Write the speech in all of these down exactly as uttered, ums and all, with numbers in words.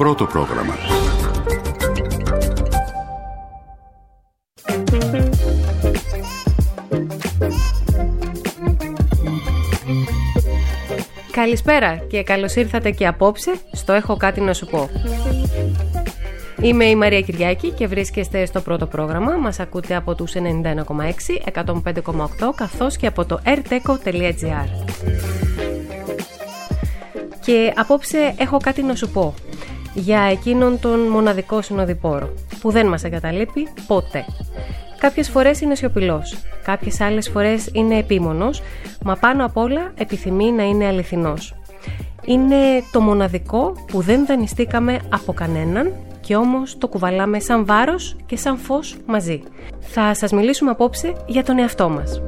Πρώτο πρόγραμμα. Καλησπέρα και καλώς ήρθατε και απόψε στο «Έχω κάτι να σου πω». Είμαι η Μαρία Κυριάκη και βρίσκεστε στο πρώτο πρόγραμμα. Μας ακούτε από τους ενενήντα ένα κόμμα έξι, εκατόν πέντε κόμμα οκτώ καθώς και από το ερτέκο τελεία τζι άρ. Και απόψε έχω κάτι να σου πω για εκείνον τον μοναδικό συνοδοιπόρο που δεν μας εγκαταλείπει ποτέ. Κάποιες φορές είναι σιωπηλός, κάποιες άλλες φορές είναι επίμονος, μα πάνω απ' όλα επιθυμεί να είναι αληθινός. Είναι το μοναδικό που δεν δανειστήκαμε από κανέναν και όμως το κουβαλάμε σαν βάρος και σαν φως μαζί. Θα σας μιλήσουμε απόψε για τον εαυτό μας.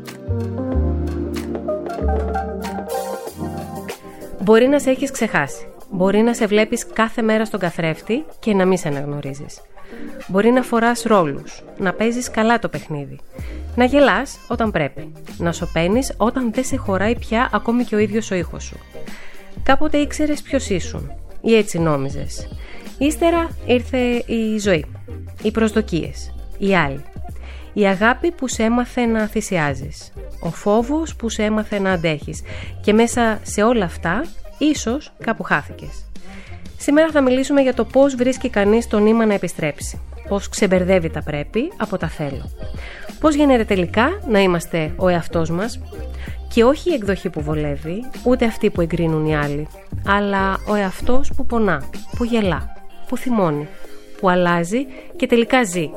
Μπορεί να σε έχεις ξεχάσει. Μπορεί να σε βλέπεις κάθε μέρα στον καθρέφτη και να μην σε αναγνωρίζεις. Μπορεί να φοράς ρόλους, να παίζεις καλά το παιχνίδι, να γελάς όταν πρέπει, να σωπαίνεις όταν δεν σε χωράει πια ακόμη και ο ίδιος ο ήχος σου. Κάποτε ήξερες ποιος ήσουν ή έτσι νόμιζες. Ύστερα ήρθε η ζωή, οι προσδοκίες, οι άλλοι. Η αγάπη που σε έμαθε να θυσιάζεις, ο φόβος που σε έμαθε να αντέχεις και μέσα σε όλα αυτά ίσως κάπου χάθηκες. Σήμερα θα μιλήσουμε για το πώς βρίσκει κανείς το νήμα να επιστρέψει, πώς ξεμπερδεύει τα πρέπει από τα θέλω, πώς γίνεται τελικά να είμαστε ο εαυτός μας και όχι η εκδοχή που βολεύει, ούτε αυτή που εγκρίνουν οι άλλοι, αλλά ο εαυτός που πονά, που γελά, που θυμώνει, που αλλάζει και τελικά ζει.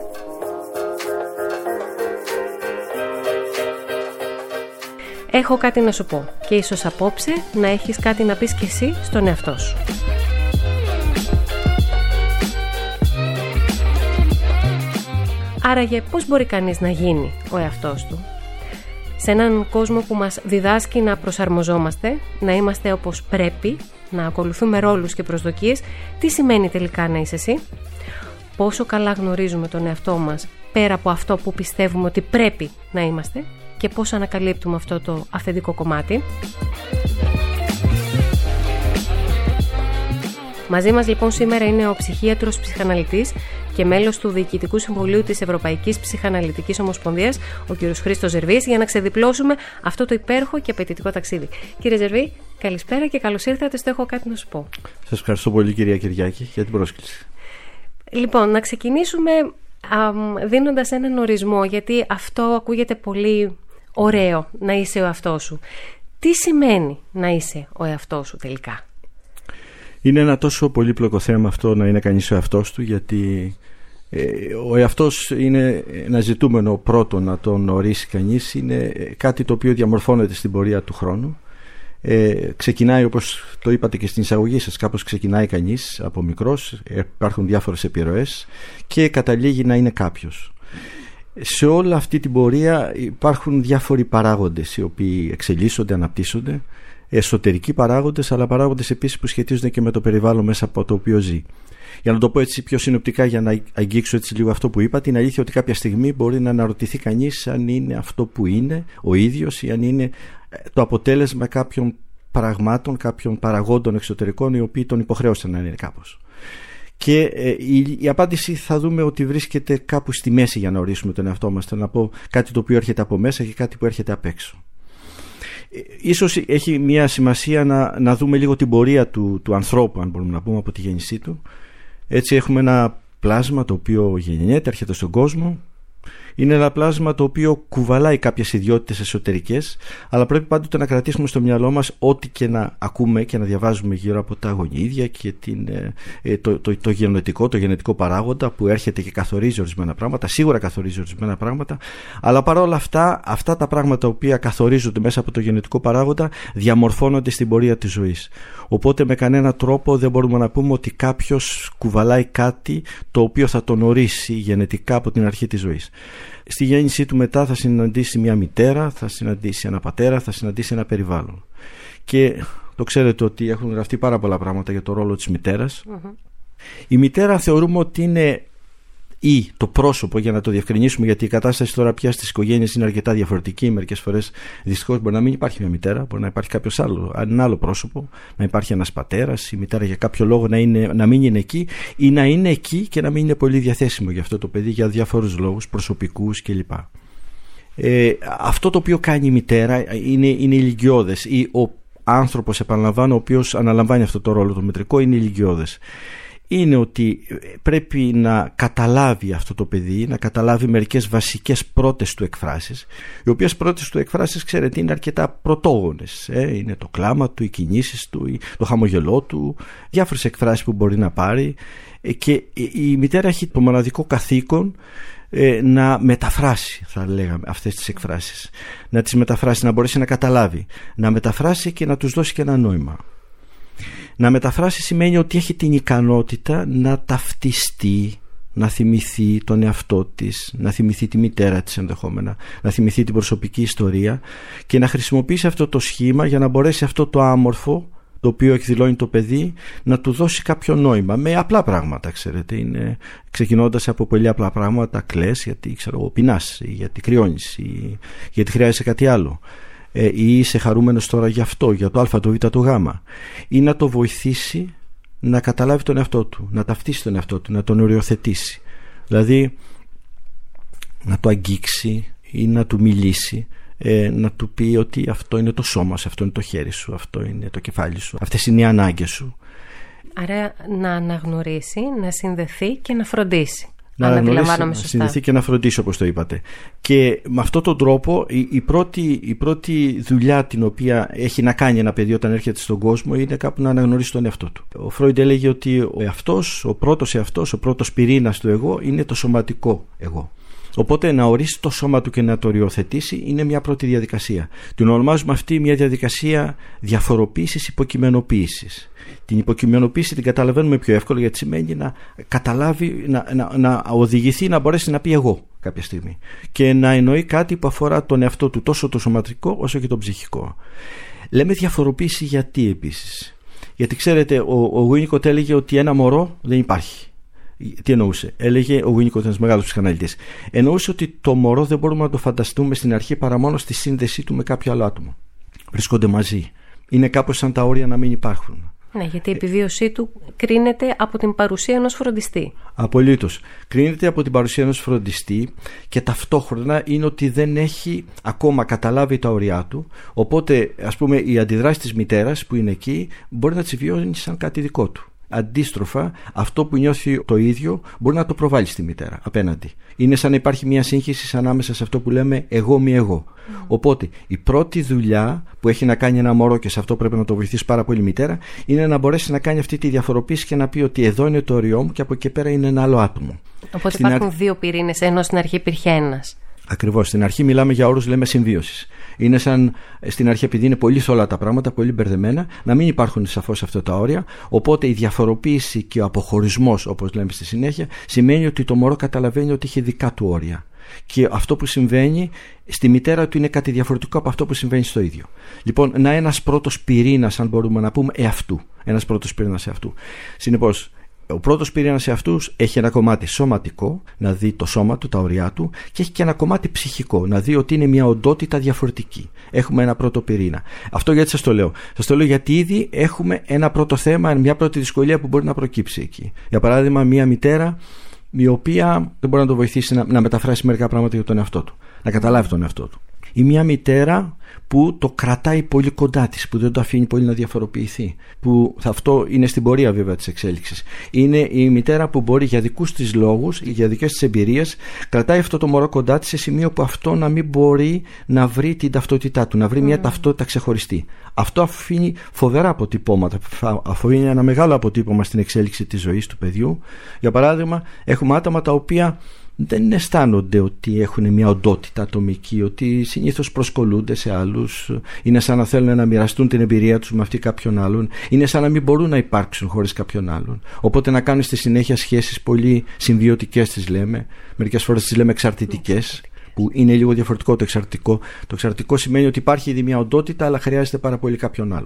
Έχω κάτι να σου πω και ίσως απόψε να έχεις κάτι να πεις κι εσύ στον εαυτό σου. Άραγε πώς μπορεί κανείς να γίνει ο εαυτός του? Σε έναν κόσμο που μας διδάσκει να προσαρμοζόμαστε, να είμαστε όπως πρέπει, να ακολουθούμε ρόλους και προσδοκίες, τι σημαίνει τελικά να είσαι εσύ? Πόσο καλά γνωρίζουμε τον εαυτό μας πέρα από αυτό που πιστεύουμε ότι πρέπει να είμαστε και πώς ανακαλύπτουμε αυτό το αυθεντικό κομμάτι? Μαζί μας λοιπόν σήμερα είναι ο ψυχίατρος ψυχαναλυτής και μέλος του Διοικητικού Συμβουλίου της Ευρωπαϊκής Ψυχαναλυτικής Ομοσπονδίας, ο κ. Χρήστος Ζερβής, για να ξεδιπλώσουμε αυτό το υπέροχο και απαιτητικό ταξίδι. Κύριε Ζερβή, καλησπέρα και καλώς ήρθατε στο «Έχω κάτι να σου πω». Σας ευχαριστώ πολύ, κυρία Κυριάκη, για την πρόσκληση. Λοιπόν, να ξεκινήσουμε α, δίνοντας έναν ορισμό, γιατί αυτό ακούγεται πολύ ωραίο, να είσαι ο εαυτός σου. Τι σημαίνει να είσαι ο εαυτός σου τελικά? Είναι ένα τόσο πολύπλοκο θέμα αυτό, να είναι κανείς ο εαυτός του, γιατί ε, ο εαυτός είναι ένα ζητούμενο πρώτο να τον ορίσει κανείς. Είναι κάτι το οποίο διαμορφώνεται στην πορεία του χρόνου. Ε, ξεκινάει, όπως το είπατε και στην εισαγωγή σας, κάπως ξεκινάει κανείς από μικρός, υπάρχουν διάφορες επιρροές και καταλήγει να είναι κάποιος. Σε όλη αυτή την πορεία υπάρχουν διάφοροι παράγοντες οι οποίοι εξελίσσονται, αναπτύσσονται, εσωτερικοί παράγοντες, αλλά παράγοντες επίσης που σχετίζονται και με το περιβάλλον μέσα από το οποίο ζει. Για να το πω έτσι πιο συνοπτικά, για να αγγίξω έτσι λίγο αυτό που είπατε, είναι αλήθεια ότι κάποια στιγμή μπορεί να αναρωτηθεί κανείς αν είναι αυτό που είναι ο ίδιος ή αν είναι το αποτέλεσμα κάποιων πραγμάτων, κάποιων παραγόντων εξωτερικών οι οποίοι τον υποχρέωσαν να είναι κάπως. Και ε, η, η απάντηση θα δούμε ότι βρίσκεται κάπου στη μέση για να ορίσουμε τον εαυτό μας. Θέλω να πω κάτι το οποίο έρχεται από μέσα και κάτι που έρχεται απ' έξω. Ε, ίσως έχει μια σημασία να, να δούμε λίγο την πορεία του, του ανθρώπου, αν μπορούμε να πούμε, από τη γέννησή του. Έτσι έχουμε ένα πλάσμα το οποίο γεννιέται, έρχεται στον κόσμο. Είναι ένα πλάσμα το οποίο κουβαλάει κάποιες ιδιότητες εσωτερικές, αλλά πρέπει πάντοτε να κρατήσουμε στο μυαλό μας ό,τι και να ακούμε και να διαβάζουμε γύρω από τα γονίδια και την, ε, το, το, το γενετικό, το γενετικό παράγοντα που έρχεται και καθορίζει ορισμένα πράγματα, σίγουρα καθορίζει ορισμένα πράγματα, αλλά παρόλα αυτά, αυτά τα πράγματα τα οποία καθορίζονται μέσα από το γενετικό παράγοντα διαμορφώνονται στην πορεία της ζωής. Οπότε με κανένα τρόπο δεν μπορούμε να πούμε ότι κάποιος κουβαλάει κάτι το οποίο θα τον ορίσει γενετικά από την αρχή της ζωής. Στη γέννησή του μετά θα συναντήσει μια μητέρα, θα συναντήσει ένα πατέρα, θα συναντήσει ένα περιβάλλον. Και το ξέρετε ότι έχουν γραφτεί πάρα πολλά πράγματα για το ρόλο της μητέρας. Mm-hmm. Η μητέρα θεωρούμε ότι είναι ή το πρόσωπο, για να το διευκρινίσουμε, γιατί η κατάσταση τώρα πια στις οικογένειες είναι αρκετά διαφορετική. Μερικές φορές δυστυχώς μπορεί να μην υπάρχει μια μητέρα, μπορεί να υπάρχει κάποιος άλλο, ένα άλλο πρόσωπο, να υπάρχει ένας πατέρας, η μητέρα για κάποιο λόγο να, είναι, να μην είναι εκεί ή να είναι εκεί και να μην είναι πολύ διαθέσιμο για αυτό το παιδί για διάφορους λόγους προσωπικούς κλπ. Ε, αυτό το οποίο κάνει η μητέρα είναι, είναι ηλικιώδες, ή ο άνθρωπος, επαναλαμβάνω, ο οποίος αναλαμβάνει αυτό το ρόλο το μητρικό, είναι ηλικιώδες. Είναι ότι πρέπει να καταλάβει αυτό το παιδί, να καταλάβει μερικές βασικές πρώτες του εκφράσεις, οι οποίες πρώτες του εκφράσεις, ξέρετε, είναι αρκετά πρωτόγονες. Ε? Είναι το κλάμα του, οι κινήσεις του, το χαμογελό του, διάφορες εκφράσεις που μπορεί να πάρει, και η μητέρα έχει το μοναδικό καθήκον ε, να μεταφράσει, θα λέγαμε, αυτές τις εκφράσεις. Να τις μεταφράσει, να μπορέσει να καταλάβει, να μεταφράσει και να τους δώσει και ένα νόημα. Να μεταφράσει σημαίνει ότι έχει την ικανότητα να ταυτιστεί, να θυμηθεί τον εαυτό της, να θυμηθεί τη μητέρα της ενδεχόμενα, να θυμηθεί την προσωπική ιστορία και να χρησιμοποιήσει αυτό το σχήμα για να μπορέσει αυτό το άμορφο, το οποίο εκδηλώνει το παιδί, να του δώσει κάποιο νόημα με απλά πράγματα, ξέρετε, είναι, ξεκινώντας από πολύ απλά πράγματα, κλαις γιατί ξέρω, πεινάς, ή γιατί κρυώνεις, ή γιατί χρειάζεσαι κάτι άλλο, ε, ή είσαι χαρούμενος τώρα για αυτό, για το α, το β, το γ, ή να το βοηθήσει να καταλάβει τον εαυτό του, να ταυτίσει τον εαυτό του, να τον οριοθετήσει, δηλαδή να το αγγίξει ή να του μιλήσει, ε, να του πει ότι αυτό είναι το σώμα σου, αυτό είναι το χέρι σου, αυτό είναι το κεφάλι σου, αυτές είναι οι ανάγκες σου. Άρα να αναγνωρίσει, να συνδεθεί και να φροντίσει. Να αναγνωρίσει, να συνδεθεί και να φροντίσει, όπως το είπατε. Και με αυτόν τον τρόπο η, η, πρώτη, η πρώτη δουλειά την οποία έχει να κάνει ένα παιδί όταν έρχεται στον κόσμο είναι κάπου να αναγνωρίσει τον εαυτό του. Ο Φρόιντ έλεγε ότι ο εαυτός, ο πρώτος εαυτός, ο πρώτος πυρήνας του εγώ είναι το σωματικό εγώ. Οπότε να ορίσει το σώμα του και να το οριοθετήσει είναι μια πρώτη διαδικασία. Την ονομάζουμε αυτή μια διαδικασία διαφοροποίησης, υποκειμενοποίησης. Την υποκειμενοποίηση την καταλαβαίνουμε πιο εύκολα, γιατί σημαίνει να καταλάβει, να, να, να οδηγηθεί, να μπορέσει να πει εγώ κάποια στιγμή και να εννοεί κάτι που αφορά τον εαυτό του, τόσο το σωματικό όσο και το ψυχικό. Λέμε διαφοροποίηση γιατί επίσης? Γιατί ξέρετε, ο, ο Winnicott έλεγε ότι ένα μωρό δεν υπάρχει. Τι εννοούσε? Έλεγε ο Winnicott, ένας μεγάλος ψυχαναλυτής, εννοούσε ότι το μωρό δεν μπορούμε να το φανταστούμε στην αρχή παρά μόνο στη σύνδεσή του με κάποιο άλλο άτομο. Βρίσκονται μαζί. Είναι κάπως σαν τα όρια να μην υπάρχουν. Ναι, γιατί η επιβίωσή του κρίνεται από την παρουσία ενός φροντιστή. Απολύτως. Κρίνεται από την παρουσία ενός φροντιστή και ταυτόχρονα είναι ότι δεν έχει ακόμα καταλάβει τα όρια του. Οπότε, ας πούμε, η αντιδράση της μητέρας που είναι εκεί μπορεί να τις βιώνει σαν κάτι δικό του. Αντίστροφα, αυτό που νιώθει το ίδιο μπορεί να το προβάλλει στη μητέρα απέναντι. Είναι σαν να υπάρχει μια σύγχυση ανάμεσα σε αυτό που λέμε εγώ μη εγώ. Mm. Οπότε η πρώτη δουλειά που έχει να κάνει ένα μωρό, και σε αυτό πρέπει να το βοηθήσει πάρα πολύ η μητέρα, είναι να μπορέσει να κάνει αυτή τη διαφοροποίηση και να πει ότι εδώ είναι το όριό μου και από εκεί πέρα είναι ένα άλλο άτομο. Οπότε στην υπάρχουν αρ... δύο πυρήνες, ενώ στην αρχή υπήρχε ένας. Ακριβώς. Στην αρχή μιλάμε για όρους, λέμε συμβίωσης. Είναι σαν στην αρχή, επειδή είναι πολύ θολά τα πράγματα, πολύ μπερδεμένα, να μην υπάρχουν σαφώς αυτά τα όρια. Οπότε η διαφοροποίηση και ο αποχωρισμός, όπως λέμε στη συνέχεια, σημαίνει ότι το μωρό καταλαβαίνει ότι έχει δικά του όρια. Και αυτό που συμβαίνει στη μητέρα του είναι κάτι διαφορετικό από αυτό που συμβαίνει στο ίδιο. Λοιπόν, να ένας πρώτος πυρήνας, αν μπορούμε να πούμε, εαυτού. Ένας πρώτος πυρήνας εαυτού. Συνεπώς, ο πρώτος πυρήνας σε αυτούς έχει ένα κομμάτι σωματικό, να δει το σώμα του, τα ωριά του, και έχει και ένα κομμάτι ψυχικό, να δει ότι είναι μια οντότητα διαφορετική. Έχουμε ένα πρώτο πυρήνα. Αυτό γιατί σας το λέω? Σας το λέω γιατί ήδη έχουμε ένα πρώτο θέμα, μια πρώτη δυσκολία που μπορεί να προκύψει εκεί. Για παράδειγμα, μια μητέρα η οποία δεν μπορεί να το βοηθήσει να, να μεταφράσει μερικά πράγματα για τον εαυτό του, να καταλάβει τον εαυτό του. Ή μια μητέρα που το κρατάει πολύ κοντά της, που δεν το αφήνει πολύ να διαφοροποιηθεί, που αυτό είναι στην πορεία βέβαια της εξέλιξης. Είναι η μητέρα που μπορεί για δικούς της λόγους, για δικές της εμπειρίες, κρατάει αυτό το μωρό κοντά της σε σημείο που αυτό να μην μπορεί να βρει την ταυτότητά του, να βρει mm. μια ταυτότητα ξεχωριστή. Αυτό αφήνει φοβερά αποτυπώματα, αφήνει ένα μεγάλο αποτύπωμα στην εξέλιξη της ζωής του παιδιού. Για παράδειγμα, έχουμε άτομα τα οποία δεν αισθάνονται ότι έχουν μια οντότητα ατομική, ότι συνήθως προσκολούνται σε άλλους, είναι σαν να θέλουν να μοιραστούν την εμπειρία τους με αυτή κάποιον άλλον, είναι σαν να μην μπορούν να υπάρξουν χωρίς κάποιον άλλον. Οπότε να κάνουν στη συνέχεια σχέσεις πολύ συμβιωτικές, τις λέμε, μερικές φορές τις λέμε εξαρτητικές, που είναι λίγο διαφορετικό το εξαρτητικό. Το εξαρτητικό σημαίνει ότι υπάρχει ήδη μια οντότητα, αλλά χρειάζεται πάρα πολύ κάποιον άλλο.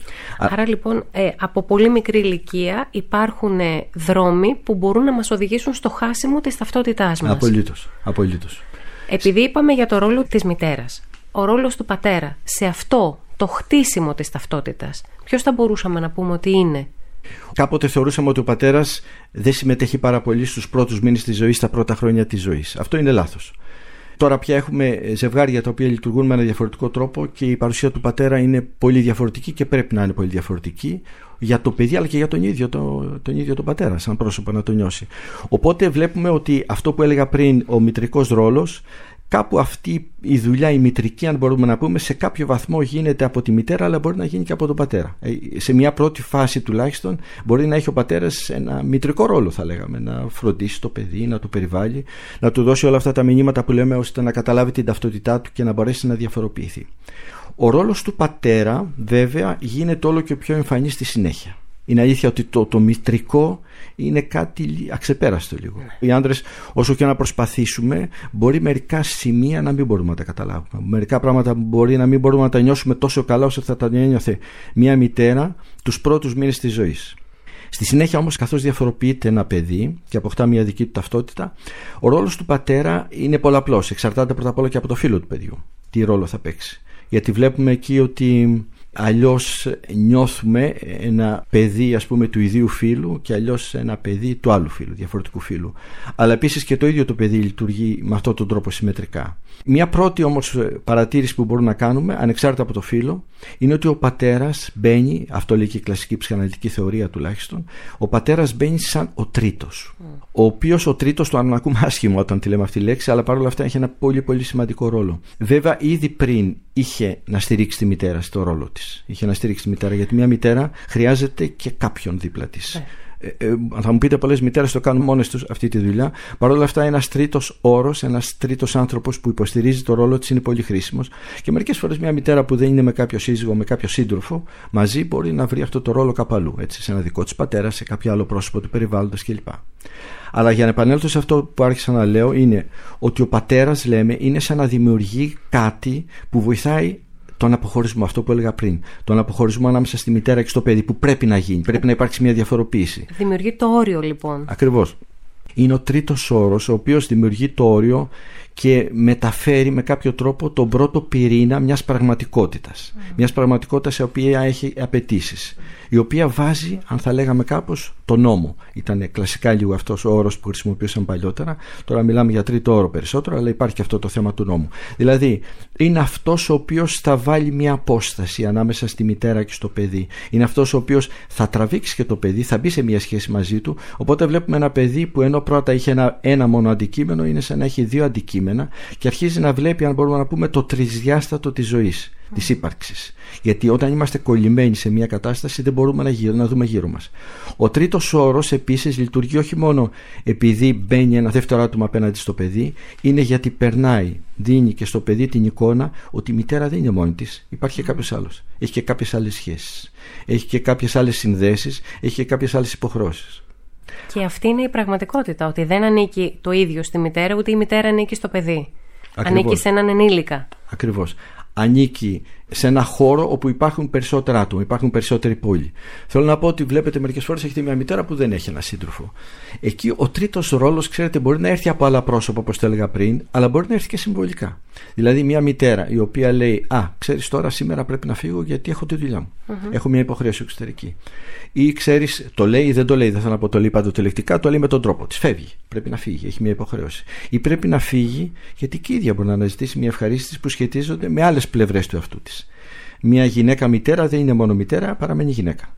Άρα λοιπόν ε, από πολύ μικρή ηλικία υπάρχουν ε, δρόμοι που μπορούν να μας οδηγήσουν στο χάσιμο της ταυτότητάς μας. Απολύτως, απολύτως. Επειδή είπαμε για το ρόλο της μητέρας, ο ρόλος του πατέρα σε αυτό το χτίσιμο της ταυτότητας, ποιος θα μπορούσαμε να πούμε ότι είναι? Κάποτε θεωρούσαμε ότι ο πατέρας δεν συμμετέχει πάρα πολύ στους πρώτους μήνες της ζωής, στα πρώτα χρόνια της ζωής. Αυτό είναι λάθος. Τώρα πια έχουμε ζευγάρια τα οποία λειτουργούν με ένα διαφορετικό τρόπο και η παρουσία του πατέρα είναι πολύ διαφορετική και πρέπει να είναι πολύ διαφορετική για το παιδί αλλά και για τον ίδιο, το, τον ίδιο τον πατέρα, σαν πρόσωπο να το νιώσει. Οπότε βλέπουμε ότι αυτό που έλεγα πριν, ο μητρικός ρόλος, κάπου αυτή η δουλειά, η μητρική, αν μπορούμε να πούμε, σε κάποιο βαθμό γίνεται από τη μητέρα, αλλά μπορεί να γίνει και από τον πατέρα. Σε μια πρώτη φάση τουλάχιστον, μπορεί να έχει ο πατέρας ένα μητρικό ρόλο, θα λέγαμε. Να φροντίσει το παιδί, να το περιβάλλει, να του δώσει όλα αυτά τα μηνύματα που λέμε, ώστε να καταλάβει την ταυτότητά του και να μπορέσει να διαφοροποιηθεί. Ο ρόλος του πατέρα, βέβαια, γίνεται όλο και πιο εμφανής στη συνέχεια. Είναι αλήθεια ότι το, το μητρικό είναι κάτι αξεπέραστο λίγο. Οι άντρες, όσο και να προσπαθήσουμε, μπορεί μερικά σημεία να μην μπορούμε να τα καταλάβουμε. Μερικά πράγματα μπορεί να μην μπορούμε να τα νιώσουμε τόσο καλά όσο θα τα νιώθε μια μητέρα τους πρώτους μήνες της ζωής. Στη συνέχεια όμως, καθώς διαφοροποιείται ένα παιδί και αποκτά μια δική του ταυτότητα, ο ρόλος του πατέρα είναι πολλαπλός. Εξαρτάται πρώτα απ' όλα και από το φύλο του παιδιού. Τι ρόλο θα παίξει. Γιατί βλέπουμε εκεί ότι αλλιώς νιώθουμε ένα παιδί, ας πούμε, του ιδίου φύλου και αλλιώς ένα παιδί του άλλου φύλου, διαφορετικού φύλου. Αλλά επίσης και το ίδιο το παιδί λειτουργεί με αυτόν τον τρόπο συμμετρικά. Μια πρώτη όμως παρατήρηση που μπορούμε να κάνουμε, ανεξάρτητα από το φύλο, είναι ότι ο πατέρας μπαίνει, αυτό λέει και η κλασική ψυχαναλυτική θεωρία τουλάχιστον, ο πατέρας μπαίνει σαν ο τρίτος. Mm. Ο οποίος ο τρίτος, το αν ακούμε άσχημο όταν τη λέμε αυτή τη λέξη, αλλά παρόλα αυτά έχει ένα πολύ πολύ σημαντικό ρόλο. Βέβαια, ήδη πριν είχε να στηρίξει τη μητέρα στο ρόλο της. Είχε να στηρίξει τη μητέρα, γιατί μια μητέρα χρειάζεται και κάποιον δίπλα της. Yeah. Ε, ε, θα μου πείτε, πολλές μητέρες το κάνουν μόνες τους αυτή τη δουλειά. Παρ' όλα αυτά, ένας τρίτος όρος, ένας τρίτος άνθρωπος που υποστηρίζει το ρόλο της είναι πολύ χρήσιμος. Και μερικές φορές μια μητέρα που δεν είναι με κάποιο σύζυγο, με κάποιο σύντροφο, μαζί μπορεί να βρει αυτό το ρόλο κάπου αλλού. Έτσι, σε ένα δικό της πατέρα, σε κάποιο άλλο πρόσωπο του περιβάλλοντος κλπ. Αλλά για να επανέλθω σε αυτό που άρχισα να λέω, είναι ότι ο πατέρας, λέμε, είναι σαν να δημιουργεί κάτι που βοηθάει τον αποχωρισμό, αυτό που έλεγα πριν. Τον αποχωρισμό ανάμεσα στη μητέρα και στο παιδί, που πρέπει να γίνει. Πρέπει να υπάρξει μια διαφοροποίηση. Δημιουργεί το όριο, λοιπόν. Ακριβώς. Είναι ο τρίτος όρος, ο οποίος δημιουργεί το όριο και μεταφέρει με κάποιο τρόπο τον πρώτο πυρήνα μιας πραγματικότητας. Mm. Μιας πραγματικότητας η οποία έχει απαιτήσεις. Η οποία βάζει, αν θα λέγαμε κάπως, τον νόμο. Ήταν κλασικά λίγο αυτός ο όρος που χρησιμοποιούσαν παλιότερα. Τώρα μιλάμε για τρίτο όρο περισσότερο, αλλά υπάρχει και αυτό το θέμα του νόμου. Δηλαδή, είναι αυτός ο οποίος θα βάλει μια απόσταση ανάμεσα στη μητέρα και στο παιδί. Είναι αυτός ο οποίος θα τραβήξει και το παιδί, θα μπει σε μια σχέση μαζί του. Οπότε βλέπουμε ένα παιδί που ενώ πρώτα είχε ένα, ένα μόνο αντικείμενο, είναι σαν να έχει δύο αντικείμενα και αρχίζει να βλέπει, αν μπορούμε να πούμε, το τρισδιάστατο της ζωής, της ύπαρξης. Γιατί όταν είμαστε κολλημένοι σε μια κατάσταση, δεν μπορούμε να, γύρω, να δούμε γύρω μας. Ο τρίτος όρος επίσης λειτουργεί όχι μόνο επειδή μπαίνει ένα δεύτερο άτομο απέναντι στο παιδί, είναι γιατί περνάει, δίνει και στο παιδί την εικόνα ότι η μητέρα δεν είναι μόνη της, υπάρχει και κάποιος άλλος. Έχει και κάποιες άλλες σχέσεις, έχει και κάποιες άλλες συνδέσεις, έχει και κάποιες άλλες υποχρεώσεις. Και αυτή είναι η πραγματικότητα, ότι δεν ανήκει το ίδιο στη μητέρα, ούτε η μητέρα ανήκει στο παιδί. Ακριβώς. Ανήκει σε έναν ενήλικα. Ακριβώς. Ανήκει σε ένα χώρο όπου υπάρχουν περισσότερα άτομα, υπάρχουν περισσότεροι πόλοι. Θέλω να πω ότι βλέπετε μερικές φορές έχετε μια μητέρα που δεν έχει ένα σύντροφο. Εκεί ο τρίτος ρόλος, ξέρετε, μπορεί να έρθει από άλλα πρόσωπα, όπως το έλεγα πριν, αλλά μπορεί να έρθει και συμβολικά. Δηλαδή, μια μητέρα η οποία λέει: Α, ξέρεις, τώρα σήμερα πρέπει να φύγω γιατί έχω τη δουλειά μου. Mm-hmm. Έχω μια υποχρέωση εξωτερική. Ή ξέρεις, το λέει ή δεν το λέει, δεν θέλω να πω το λέει παντοτελεκτικά, το λέει με τον τρόπο της. Φεύγει. Πρέπει να φύγει. Έχει μια υποχρέωση. Ή πρέπει να φύγει γιατί και η ίδια μπορεί να αναζητήσει μια ευχαρίστηση που σχετίζονται με άλλες πλευρές του εαυτού της. Μια γυναίκα μητέρα δεν είναι μόνο μητέρα, παραμένει γυναίκα.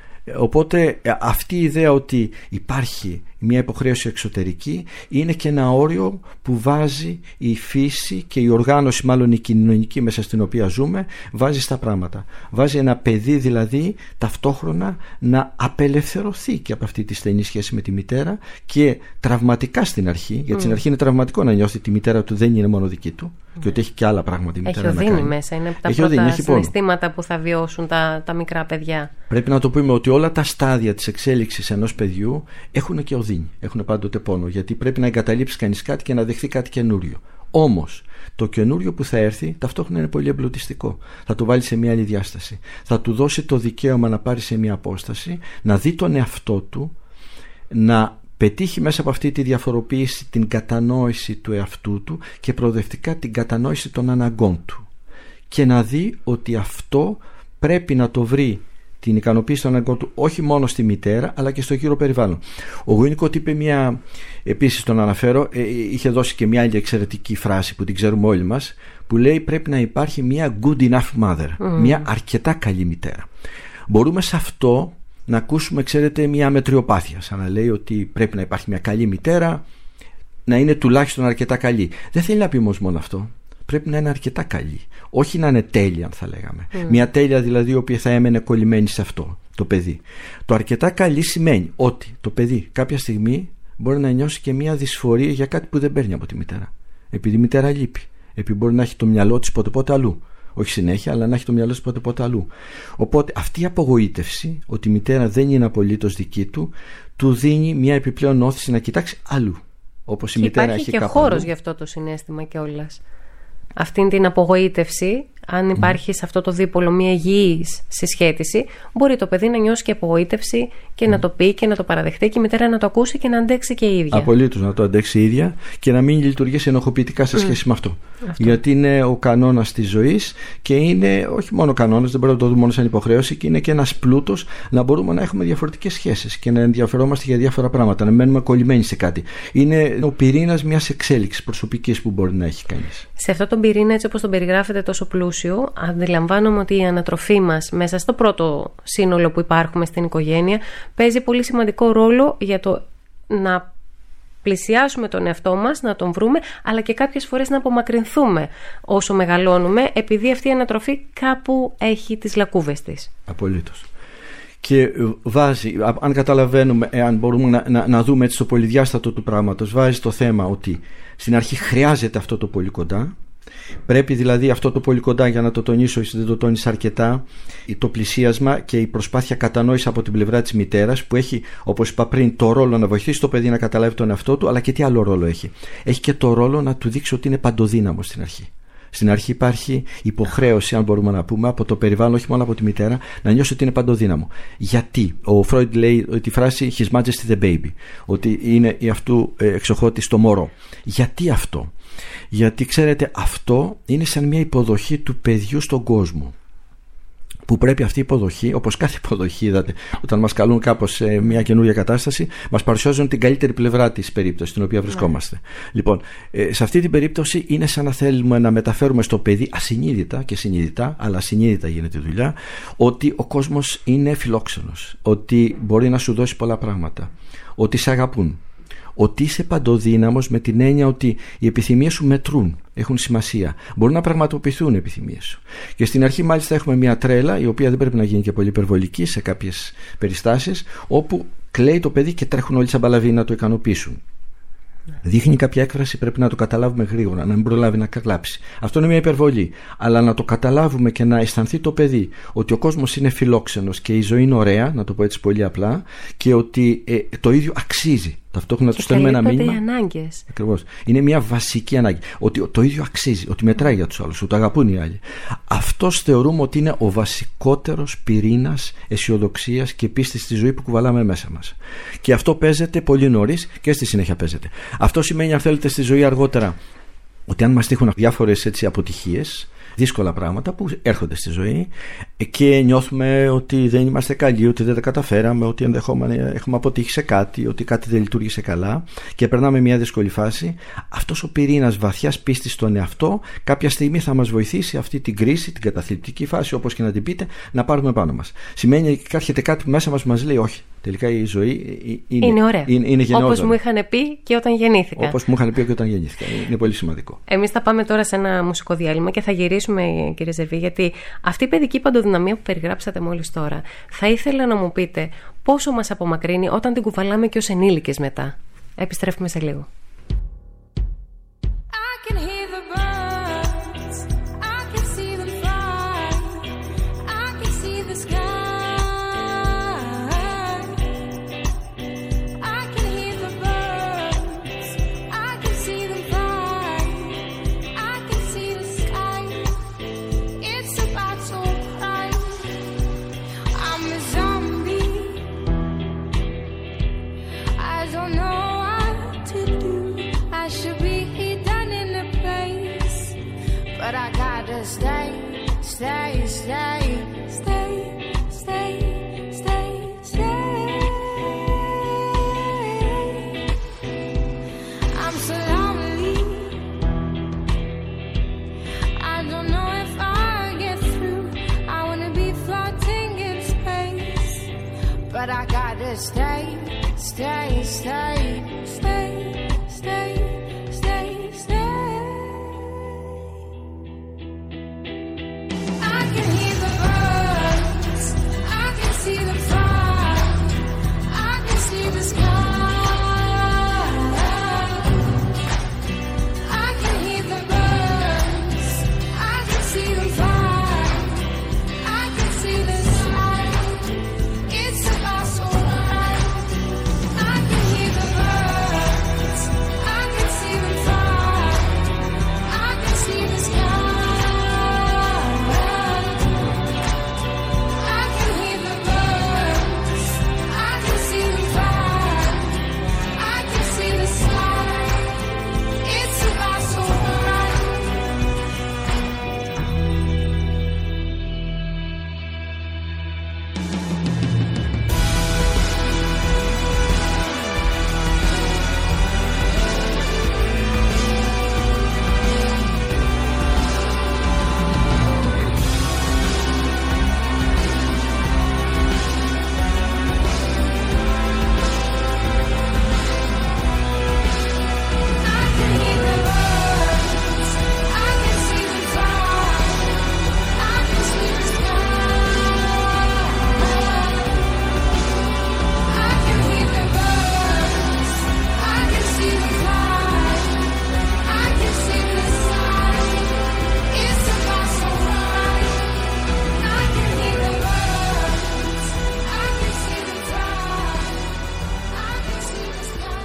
Οπότε αυτή η ιδέα ότι υπάρχει μια υποχρέωση εξωτερική είναι και ένα όριο που βάζει η φύση και η οργάνωση, μάλλον η κοινωνική μέσα στην οποία ζούμε, βάζει στα πράγματα. Βάζει ένα παιδί δηλαδή ταυτόχρονα να απελευθερωθεί και από αυτή τη στενή σχέση με τη μητέρα και τραυματικά στην αρχή, γιατί mm. στην αρχή είναι τραυματικό να νιώθει ότι η μητέρα του δεν είναι μόνο δική του mm. και ότι έχει και άλλα πράγματα η μητέρα έχει να κάνει. Μέσα, είναι από τα έχει πρώτα οδύνη, συναισθήματα που θα βιώσουν τα, τα μικρά παιδιά. Πρέπει να το πούμε ότι όλα τα στάδια της εξέλιξης ενός παιδιού έχουν και οδύνη, έχουν πάντοτε πόνο, γιατί πρέπει να εγκαταλείψει κανείς κάτι και να δεχθεί κάτι καινούριο. Όμως το καινούριο που θα έρθει ταυτόχρονα είναι πολύ εμπλουτιστικό. Θα το βάλει σε μια άλλη διάσταση. Θα του δώσει το δικαίωμα να πάρει σε μια απόσταση, να δει τον εαυτό του, να πετύχει μέσα από αυτή τη διαφοροποίηση την κατανόηση του εαυτού του και προοδευτικά την κατανόηση των αναγκών του. Και να δει ότι αυτό πρέπει να το βρει, την ικανοποίηση των αναγκών του, όχι μόνο στη μητέρα αλλά και στο γύρο περιβάλλον. Ο Winnicott είπε μια, επίσης τον αναφέρω, ε, είχε δώσει και μια άλλη εξαιρετική φράση που την ξέρουμε όλοι μας, που λέει πρέπει να υπάρχει μια good enough mother, mm. μια αρκετά καλή μητέρα. Μπορούμε σε αυτό να ακούσουμε, ξέρετε, μια αμετριοπάθεια, σαν να λέει ότι πρέπει να υπάρχει μια καλή μητέρα, να είναι τουλάχιστον αρκετά καλή. Δεν θέλει να πει όμως μόνο αυτό. Πρέπει να είναι αρκετά καλή. Όχι να είναι τέλεια, αν θα λέγαμε. Mm. Μια τέλεια δηλαδή η οποία θα έμενε κολλημένη σε αυτό το παιδί. Το αρκετά καλή σημαίνει ότι το παιδί κάποια στιγμή μπορεί να νιώσει και μια δυσφορία για κάτι που δεν παίρνει από τη μητέρα. Επειδή η μητέρα λείπει. Επειδή μπορεί να έχει το μυαλό της πότε πότε αλλού. Όχι συνέχεια, αλλά να έχει το μυαλό της πότε πότε αλλού. Οπότε αυτή η απογοήτευση ότι η μητέρα δεν είναι απολύτως δική του, του δίνει μια επιπλέον όθηση να κοιτάξει αλλού. Όπως η μητέρα έχει και χώρος γι' αυτό το συναίσθημα κιόλας. Αυτήν την απογοήτευση, αν υπάρχει mm. σε αυτό το δίπολο μια υγιής συσχέτιση, μπορεί το παιδί να νιώσει και απογοήτευση και mm. να το πει και να το παραδεχτεί και η μητέρα να το ακούσει και να αντέξει και η ίδια. Απολύτως, να το αντέξει η ίδια και να μην λειτουργήσει ενοχοποιητικά σε σχέση mm. με αυτό. αυτό. Γιατί είναι ο κανόνας της ζωής και είναι όχι μόνο κανόνας, δεν μπορούμε να το δούμε μόνο σαν υποχρέωση, και είναι και ένας πλούτος να μπορούμε να έχουμε διαφορετικές σχέσεις και να ενδιαφερόμαστε για διάφορα πράγματα, να μένουμε κολλημένοι σε κάτι. Είναι ο πυρήνας μιας εξέλιξης προσωπικής που μπορεί να έχει κανείς. Σε αυτό τον πυρήνα, έτσι όπως τον περιγράφεται τόσο πλούσιο, αντιλαμβάνομαι ότι η ανατροφή μας μέσα στο πρώτο σύνολο που υπάρχουμε στην οικογένεια παίζει πολύ σημαντικό ρόλο για το να πλησιάσουμε τον εαυτό μας, να τον βρούμε, αλλά και κάποιες φορές να απομακρυνθούμε όσο μεγαλώνουμε, επειδή αυτή η ανατροφή κάπου έχει τις λακκούβες της. Απολύτως. Και βάζει, αν καταλαβαίνουμε, αν μπορούμε να, να, να δούμε έτσι το πολυδιάστατο του πράγματος, βάζει το θέμα ότι στην αρχή χρειάζεται αυτό το πολύ κοντά. Πρέπει δηλαδή αυτό το πολύ κοντά, για να το τονίσω, если δεν το τόνισα αρκετά, το πλησίασμα και η προσπάθεια κατανόηση από την πλευρά της μητέρας, που έχει, όπως είπα πριν, το ρόλο να βοηθήσει το παιδί να καταλάβει τον εαυτό του, αλλά και τι άλλο ρόλο έχει. Έχει και το ρόλο να του δείξει ότι είναι παντοδύναμο στην αρχή. Στην αρχή υπάρχει υποχρέωση, αν μπορούμε να πούμε, από το περιβάλλον, όχι μόνο από τη μητέρα, να νιώσει ότι είναι παντοδύναμο. Γιατί? Ο Φρόιντ λέει τη φράση His Majesty the Baby, ότι είναι η αυτού εξοχότης το μωρό. Γιατί αυτό? Γιατί ξέρετε, αυτό είναι σαν μια υποδοχή του παιδιού στον κόσμο, που πρέπει αυτή η υποδοχή, όπως κάθε υποδοχή, είδατε, όταν μας καλούν κάπως σε μια καινούργια κατάσταση, μας παρουσιάζουν την καλύτερη πλευρά της περίπτωσης στην οποία βρισκόμαστε. Yeah. Λοιπόν, σε αυτή την περίπτωση είναι σαν να θέλουμε να μεταφέρουμε στο παιδί ασυνείδητα και συνείδητα, αλλά ασυνείδητα γίνεται η δουλειά, ότι ο κόσμος είναι φιλόξενος, ότι μπορεί να σου δώσει πολλά πράγματα, ότι σε αγαπούν, ότι είσαι παντοδύναμος με την έννοια ότι οι επιθυμίες σου μετρούν, έχουν σημασία. Μπορούν να πραγματοποιηθούν οι επιθυμίες σου. Και στην αρχή μάλιστα έχουμε μια τρέλα, η οποία δεν πρέπει να γίνει και πολύ υπερβολική σε κάποιες περιστάσεις, όπου κλαίει το παιδί και τρέχουν όλοι σαν παλαβοί να το ικανοποιήσουν. Δείχνει κάποια έκφραση, πρέπει να το καταλάβουμε γρήγορα, να μην προλάβει να κλάψει. Αυτό είναι μια υπερβολή. Αλλά να το καταλάβουμε και να αισθανθεί το παιδί ότι ο κόσμος είναι φιλόξενος και η ζωή είναι ωραία, να το πω έτσι πολύ απλά, και ότι ε, το ίδιο αξίζει. Ταυτόχρονα του στέλνουμε ένα μήνυμα. Οι ανάγκες. Ακριβώς. Είναι μια βασική ανάγκη. Ότι το ίδιο αξίζει, ότι μετράει για τους άλλους, ότι το αγαπούν οι άλλοι. Αυτός θεωρούμε ότι είναι ο βασικότερος πυρήνας αισιοδοξίας και πίστης στη ζωή που κουβαλάμε μέσα μας. Και αυτό παίζεται πολύ νωρίς και στη συνέχεια παίζεται. Αυτό σημαίνει, αν θέλετε, στη ζωή αργότερα, ότι αν μας τύχουν διάφορες έτσι αποτυχίες, δύσκολα πράγματα που έρχονται στη ζωή και νιώθουμε ότι δεν είμαστε καλοί, ότι δεν τα καταφέραμε, ότι ενδεχόμενα έχουμε αποτύχει σε κάτι, ότι κάτι δεν λειτουργήσε καλά και περνάμε μια δύσκολη φάση, αυτός ο πυρήνας βαθιάς πίστης στον εαυτό κάποια στιγμή θα μας βοηθήσει αυτή την κρίση, την καταθλιπτική φάση, όπως και να την πείτε, να πάρουμε πάνω μας. Σημαίνει ότι έρχεται κάτι που μέσα μας που μας λέει όχι. Τελικά η ζωή είναι, είναι ωραία. Είναι, είναι γενναιόδορη. Όπως μου είχαν πει και όταν γεννήθηκα. Όπως μου είχαν πει και όταν γεννήθηκα. Είναι πολύ σημαντικό. Εμείς θα πάμε τώρα σε ένα μουσικό διάλειμμα και θα γυρίσουμε, κύριε Ζερβί, γιατί αυτή η παιδική παντοδυναμία που περιγράψατε μόλις τώρα, θα ήθελα να μου πείτε πόσο μας απομακρύνει όταν την κουβαλάμε και ως ενήλικες μετά. Επιστρέφουμε σε λίγο. don't know what to do. I should be done in the place, but I gotta stay, stay, stay, stay, stay, stay, stay. I'm so lonely. I don't know if I'll get through. I wanna be floating in space, but I gotta stay, stay, stay, stay, stay, stay, stay. I can hear the birds, I can see them fly, I can see the sky. I can hear the birds, I can see them fly, I can see the sky. It's about so right. I can hear the birds, I can see them fly, I can see the sky. I can hear the birds, I can see them fly, I can see the sky. It's about so right. I can hear the birds, I can see them fly, I can see the sky. I can hear the birds, I can see them fly, I can see the sky. It's about so right. I can hear the birds, I can see them fly, I can see the sky.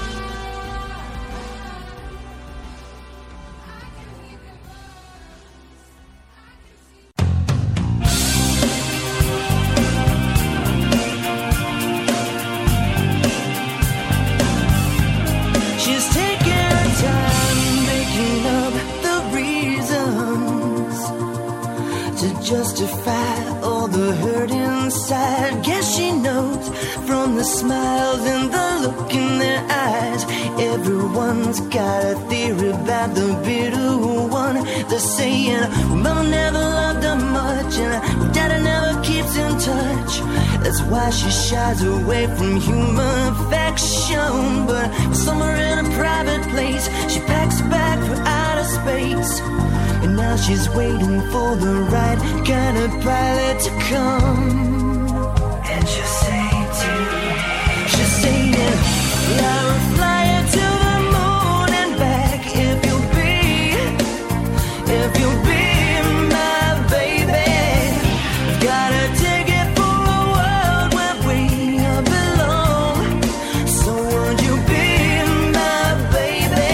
She's taking her time making up the reasons to justify all the hurt inside. Guess she knows from the smiles and the look in their eyes. Everyone's got a theory about the bitter one. They're saying, well, mama never loved her much, and her daddy never keeps in touch. That's why she shies away from human affection. But somewhere in a private place, she packs a bag for outer space. And now she's waiting for the right kind of pilot to come. And she'll say to me, she'll say, I will fly you to the moon and back if you'll be, if you'll be my baby. Got a ticket for a world where we belong. So would you be my baby?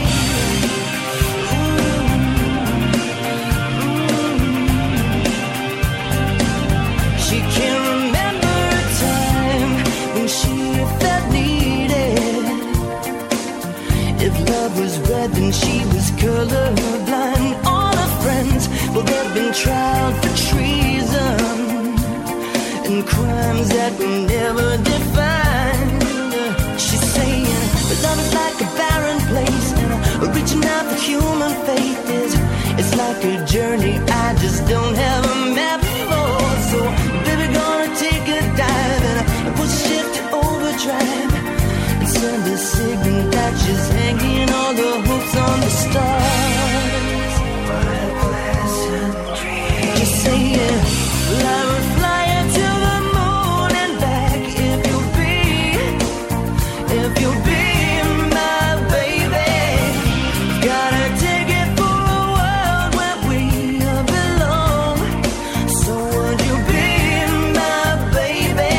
She can't remember a time when she felt needed. If love was red, then she was colorblind. All her friends, well, they've been tried for treason and crimes that were never defined. She's saying, but love is like a barren place, and reaching out for human faith is, it's like a journey I just don't have a map for. So, baby, gonna take a dive and push shift to overdrive and send a signal that she's hanging all the hopes on the stars. What a pleasant dream. Just saying, well, I will fly you to the moon and back if you'll be, if you'll be my baby. Got a ticket for a world where we belong. So would you be my baby?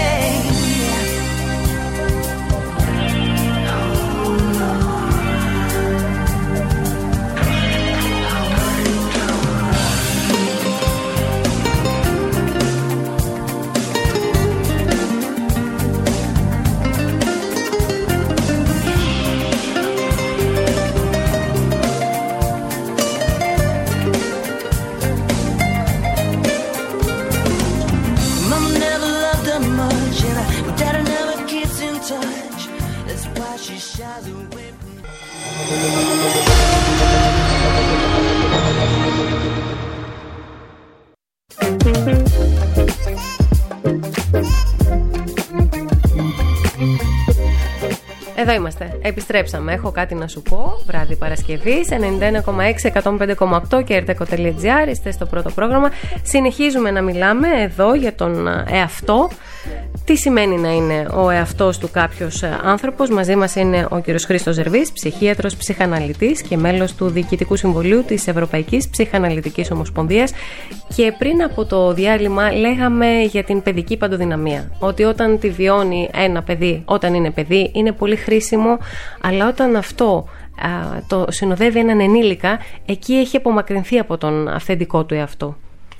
That's why she shies away from Εδώ είμαστε. Επιστρέψαμε. Έχω κάτι να σου πω. Βράδυ Παρασκευής, ενενήντα ένα κόμμα έξι, εκατόν πέντε κόμμα οκτώ και ερτεκο τελεία τζι άρ. Είστε στο πρώτο πρόγραμμα. Συνεχίζουμε να μιλάμε εδώ για τον εαυτό. Τι σημαίνει να είναι ο εαυτός του κάποιος άνθρωπος. Μαζί μας είναι ο κύριος Χρήστος Ζερβής, ψυχίατρος, ψυχαναλυτής και μέλος του Διοικητικού Συμβουλίου της Ευρωπαϊκής Ψυχαναλυτικής Ομοσπονδίας. Και πριν από το διάλειμμα λέγαμε για την παιδική παντοδυναμία. Ότι όταν τη βιώνει ένα παιδί, όταν είναι παιδί, είναι πολύ χρήσιμο, αλλά όταν αυτό α, το συνοδεύει έναν ενήλικα, εκεί έχει απομακρυνθεί από τον αυθεντικό του εαυτό.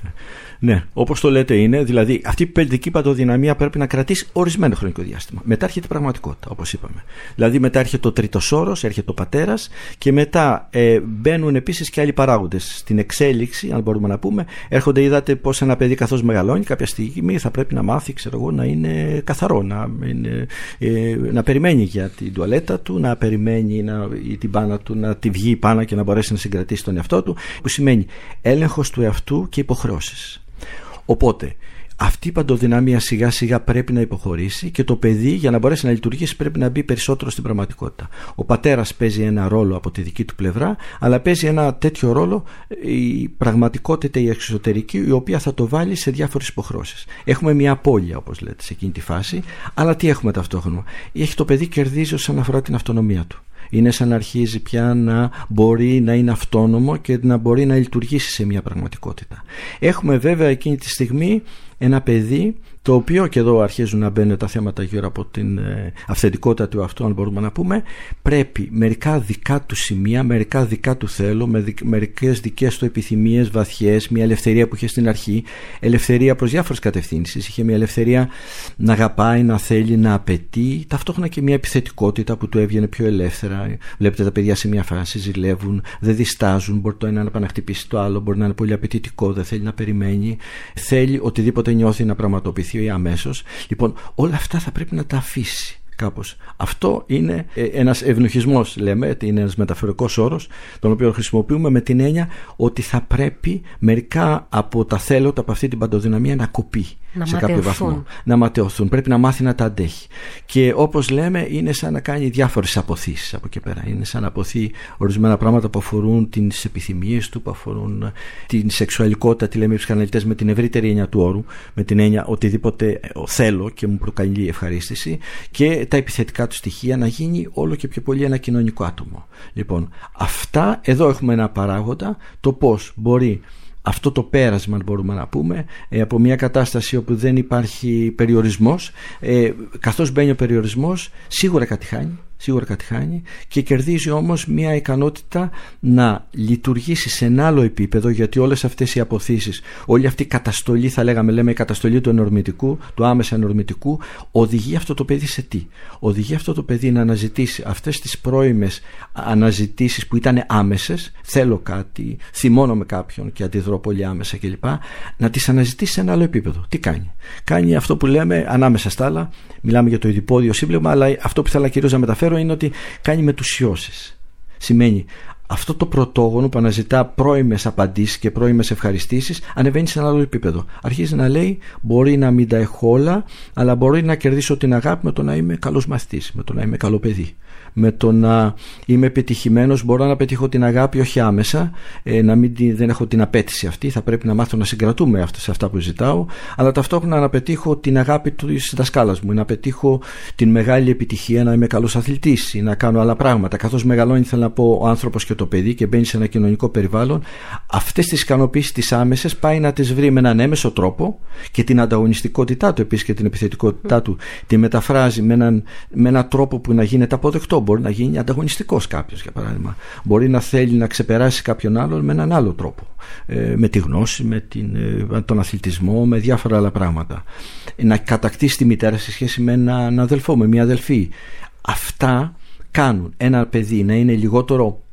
Ναι, όπως το λέτε είναι, δηλαδή αυτή η παιδική παντοδυναμία πρέπει να κρατήσει ορισμένο χρονικό διάστημα. Μετά έρχεται η πραγματικότητα, όπως είπαμε. Δηλαδή μετά έρχεται ο τρίτος όρος, έρχεται ο πατέρας και μετά ε, μπαίνουν επίσης και άλλοι παράγοντες στην εξέλιξη, αν μπορούμε να πούμε. Έρχονται, είδατε πως ένα παιδί καθώς μεγαλώνει, κάποια στιγμή θα πρέπει να μάθει, ξέρω εγώ, να είναι καθαρό, να, είναι, ε, να περιμένει για την τουαλέτα του, να περιμένει να, ή την πάνα του, να τη βγει η πάνα και να μπορέσει να συγκρατήσει τον εαυτό του, που σημαίνει έλεγχος του εαυτού και υποχρεώσεις. Οπότε αυτή η παντοδυναμία σιγά σιγά πρέπει να υποχωρήσει και το παιδί, για να μπορέσει να λειτουργήσει, πρέπει να μπει περισσότερο στην πραγματικότητα. Ο πατέρας παίζει ένα ρόλο από τη δική του πλευρά, αλλά παίζει ένα τέτοιο ρόλο η πραγματικότητα, η εξωτερική, η οποία θα το βάλει σε διάφορες υποχρεώσεις. Έχουμε μια απώλεια, όπως λέτε, σε εκείνη τη φάση, αλλά τι έχουμε ταυτόχρονα? Έχει το παιδί κερδίζει όσον αφορά την αυτονομία του. Είναι σαν να αρχίζει πια να μπορεί να είναι αυτόνομο και να μπορεί να λειτουργήσει σε μια πραγματικότητα. Έχουμε βέβαια εκείνη τη στιγμή ένα παιδί, το οποίο, και εδώ αρχίζουν να μπαίνουν τα θέματα γύρω από την ε, αυθεντικότητα του αυτού, αν μπορούμε να πούμε, πρέπει μερικά δικά του σημεία, μερικά δικά του θέλω, με δι, μερικές δικές του επιθυμίες βαθιές, μια ελευθερία που είχε στην αρχή, ελευθερία προς διάφορες κατευθύνσεις. Είχε μια ελευθερία να αγαπάει, να θέλει, να απαιτεί, ταυτόχρονα και μια επιθετικότητα που του έβγαινε πιο ελεύθερα. Βλέπετε τα παιδιά σε μια φάση ζηλεύουν, δεν διστάζουν, μπορεί το ένα να παναχτυπήσει το άλλο, μπορεί να είναι πολύ απαιτητικό, δεν θέλει να περιμένει, θέλει οτιδήποτε νιώθει να πραγματοποιηθεί ή αμέσως. Λοιπόν, όλα αυτά θα πρέπει να τα αφήσει κάπως. Αυτό είναι ένας ευνοχισμός, λέμε, είναι ένας μεταφορικός όρος, τον οποίο χρησιμοποιούμε με την έννοια ότι θα πρέπει μερικά από τα θέλοντα, από αυτή την παντοδυναμία, να κοπεί να σε ματαιωθούν. κάποιο βαθμό. Να ματαιωθούν. Πρέπει να μάθει να τα αντέχει. Και όπως λέμε, είναι σαν να κάνει διάφορες αποθήσεις από εκεί πέρα. Είναι σαν να αποθεί ορισμένα πράγματα που αφορούν τις επιθυμίες του, που αφορούν την σεξουαλικότητα, τη λέμε οι ψυχαναλυτές με την ευρύτερη έννοια του όρου, με την έννοια οτιδήποτε θέλω και μου προκαλεί ευχαρίστηση, και τα επιθετικά του στοιχεία, να γίνει όλο και πιο πολύ ένα κοινωνικό άτομο. Λοιπόν, αυτά, εδώ έχουμε ένα παράγοντα, το πώς μπορεί αυτό το πέρασμα, αν μπορούμε να πούμε, ε, από μια κατάσταση όπου δεν υπάρχει περιορισμός, ε, καθώς μπαίνει ο περιορισμός, σίγουρα κάτι χάνει, σίγουρα κάτι χάνει και κερδίζει όμως μια ικανότητα να λειτουργήσει σε ένα άλλο επίπεδο, γιατί όλες αυτές οι αποθήσεις, όλη αυτή η καταστολή, θα λέγαμε, λέμε η καταστολή του ενορμητικού, του άμεσα ενορμητικού, οδηγεί αυτό το παιδί σε τι? Οδηγεί αυτό το παιδί να αναζητήσει αυτές τις πρώιμες αναζητήσεις που ήταν άμεσες, θέλω κάτι, θυμώνω με κάποιον και αντιδρώ πολύ άμεσα κλπ, να τις αναζητήσει σε ένα άλλο επίπεδο. Τι κάνει? Κάνει αυτό που λέμε ανάμεσα στα άλλα, μιλάμε για το ειδιπόδιο σύμπλεγμα, αλλά αυτό που θέλω κυρίως να μεταφέρω είναι ότι κάνει μετουσιώσεις. Σημαίνει αυτό το πρωτόγονο που αναζητά πρώιμες απαντήσεις και πρώιμες ευχαριστήσεις ανεβαίνει σε ένα άλλο επίπεδο. Αρχίζει να λέει: μπορεί να μην τα έχω όλα, αλλά μπορεί να κερδίσω την αγάπη με το να είμαι καλός μαθητής, με το να είμαι καλό παιδί, με το να είμαι επιτυχημένος. Μπορώ να πετύχω την αγάπη όχι άμεσα, ε, να μην, δεν έχω την απέτηση αυτή, θα πρέπει να μάθω να συγκρατούμε σε αυτά που ζητάω, αλλά ταυτόχρονα να πετύχω την αγάπη της δασκάλας μου, να πετύχω την μεγάλη επιτυχία, να είμαι καλός αθλητής ή να κάνω άλλα πράγματα. Καθώς μεγαλώνει, θέλω να πω, ο άνθρωπος και το παιδί και μπαίνει σε ένα κοινωνικό περιβάλλον, αυτές τις ικανοποίησεις τις άμεσες πάει να τις βρει με έναν έμεσο τρόπο και την ανταγωνιστικότητά του επίσης και την επιθετικότητά του τη μεταφράζει με έναν, με έναν τρόπο που να γίνεται αποδεκτό. Μπορεί να γίνει ανταγωνιστικός κάποιος, για παράδειγμα. Μπορεί να θέλει να ξεπεράσει κάποιον άλλον με έναν άλλο τρόπο. Ε, με τη γνώση, με την, ε, τον αθλητισμό, με διάφορα άλλα πράγματα. Ε, να κατακτήσει τη μητέρα σε σχέση με έναν αδελφό, με μια αδελφή. Αυτά κάνουν ένα παιδί να είναι λιγότερο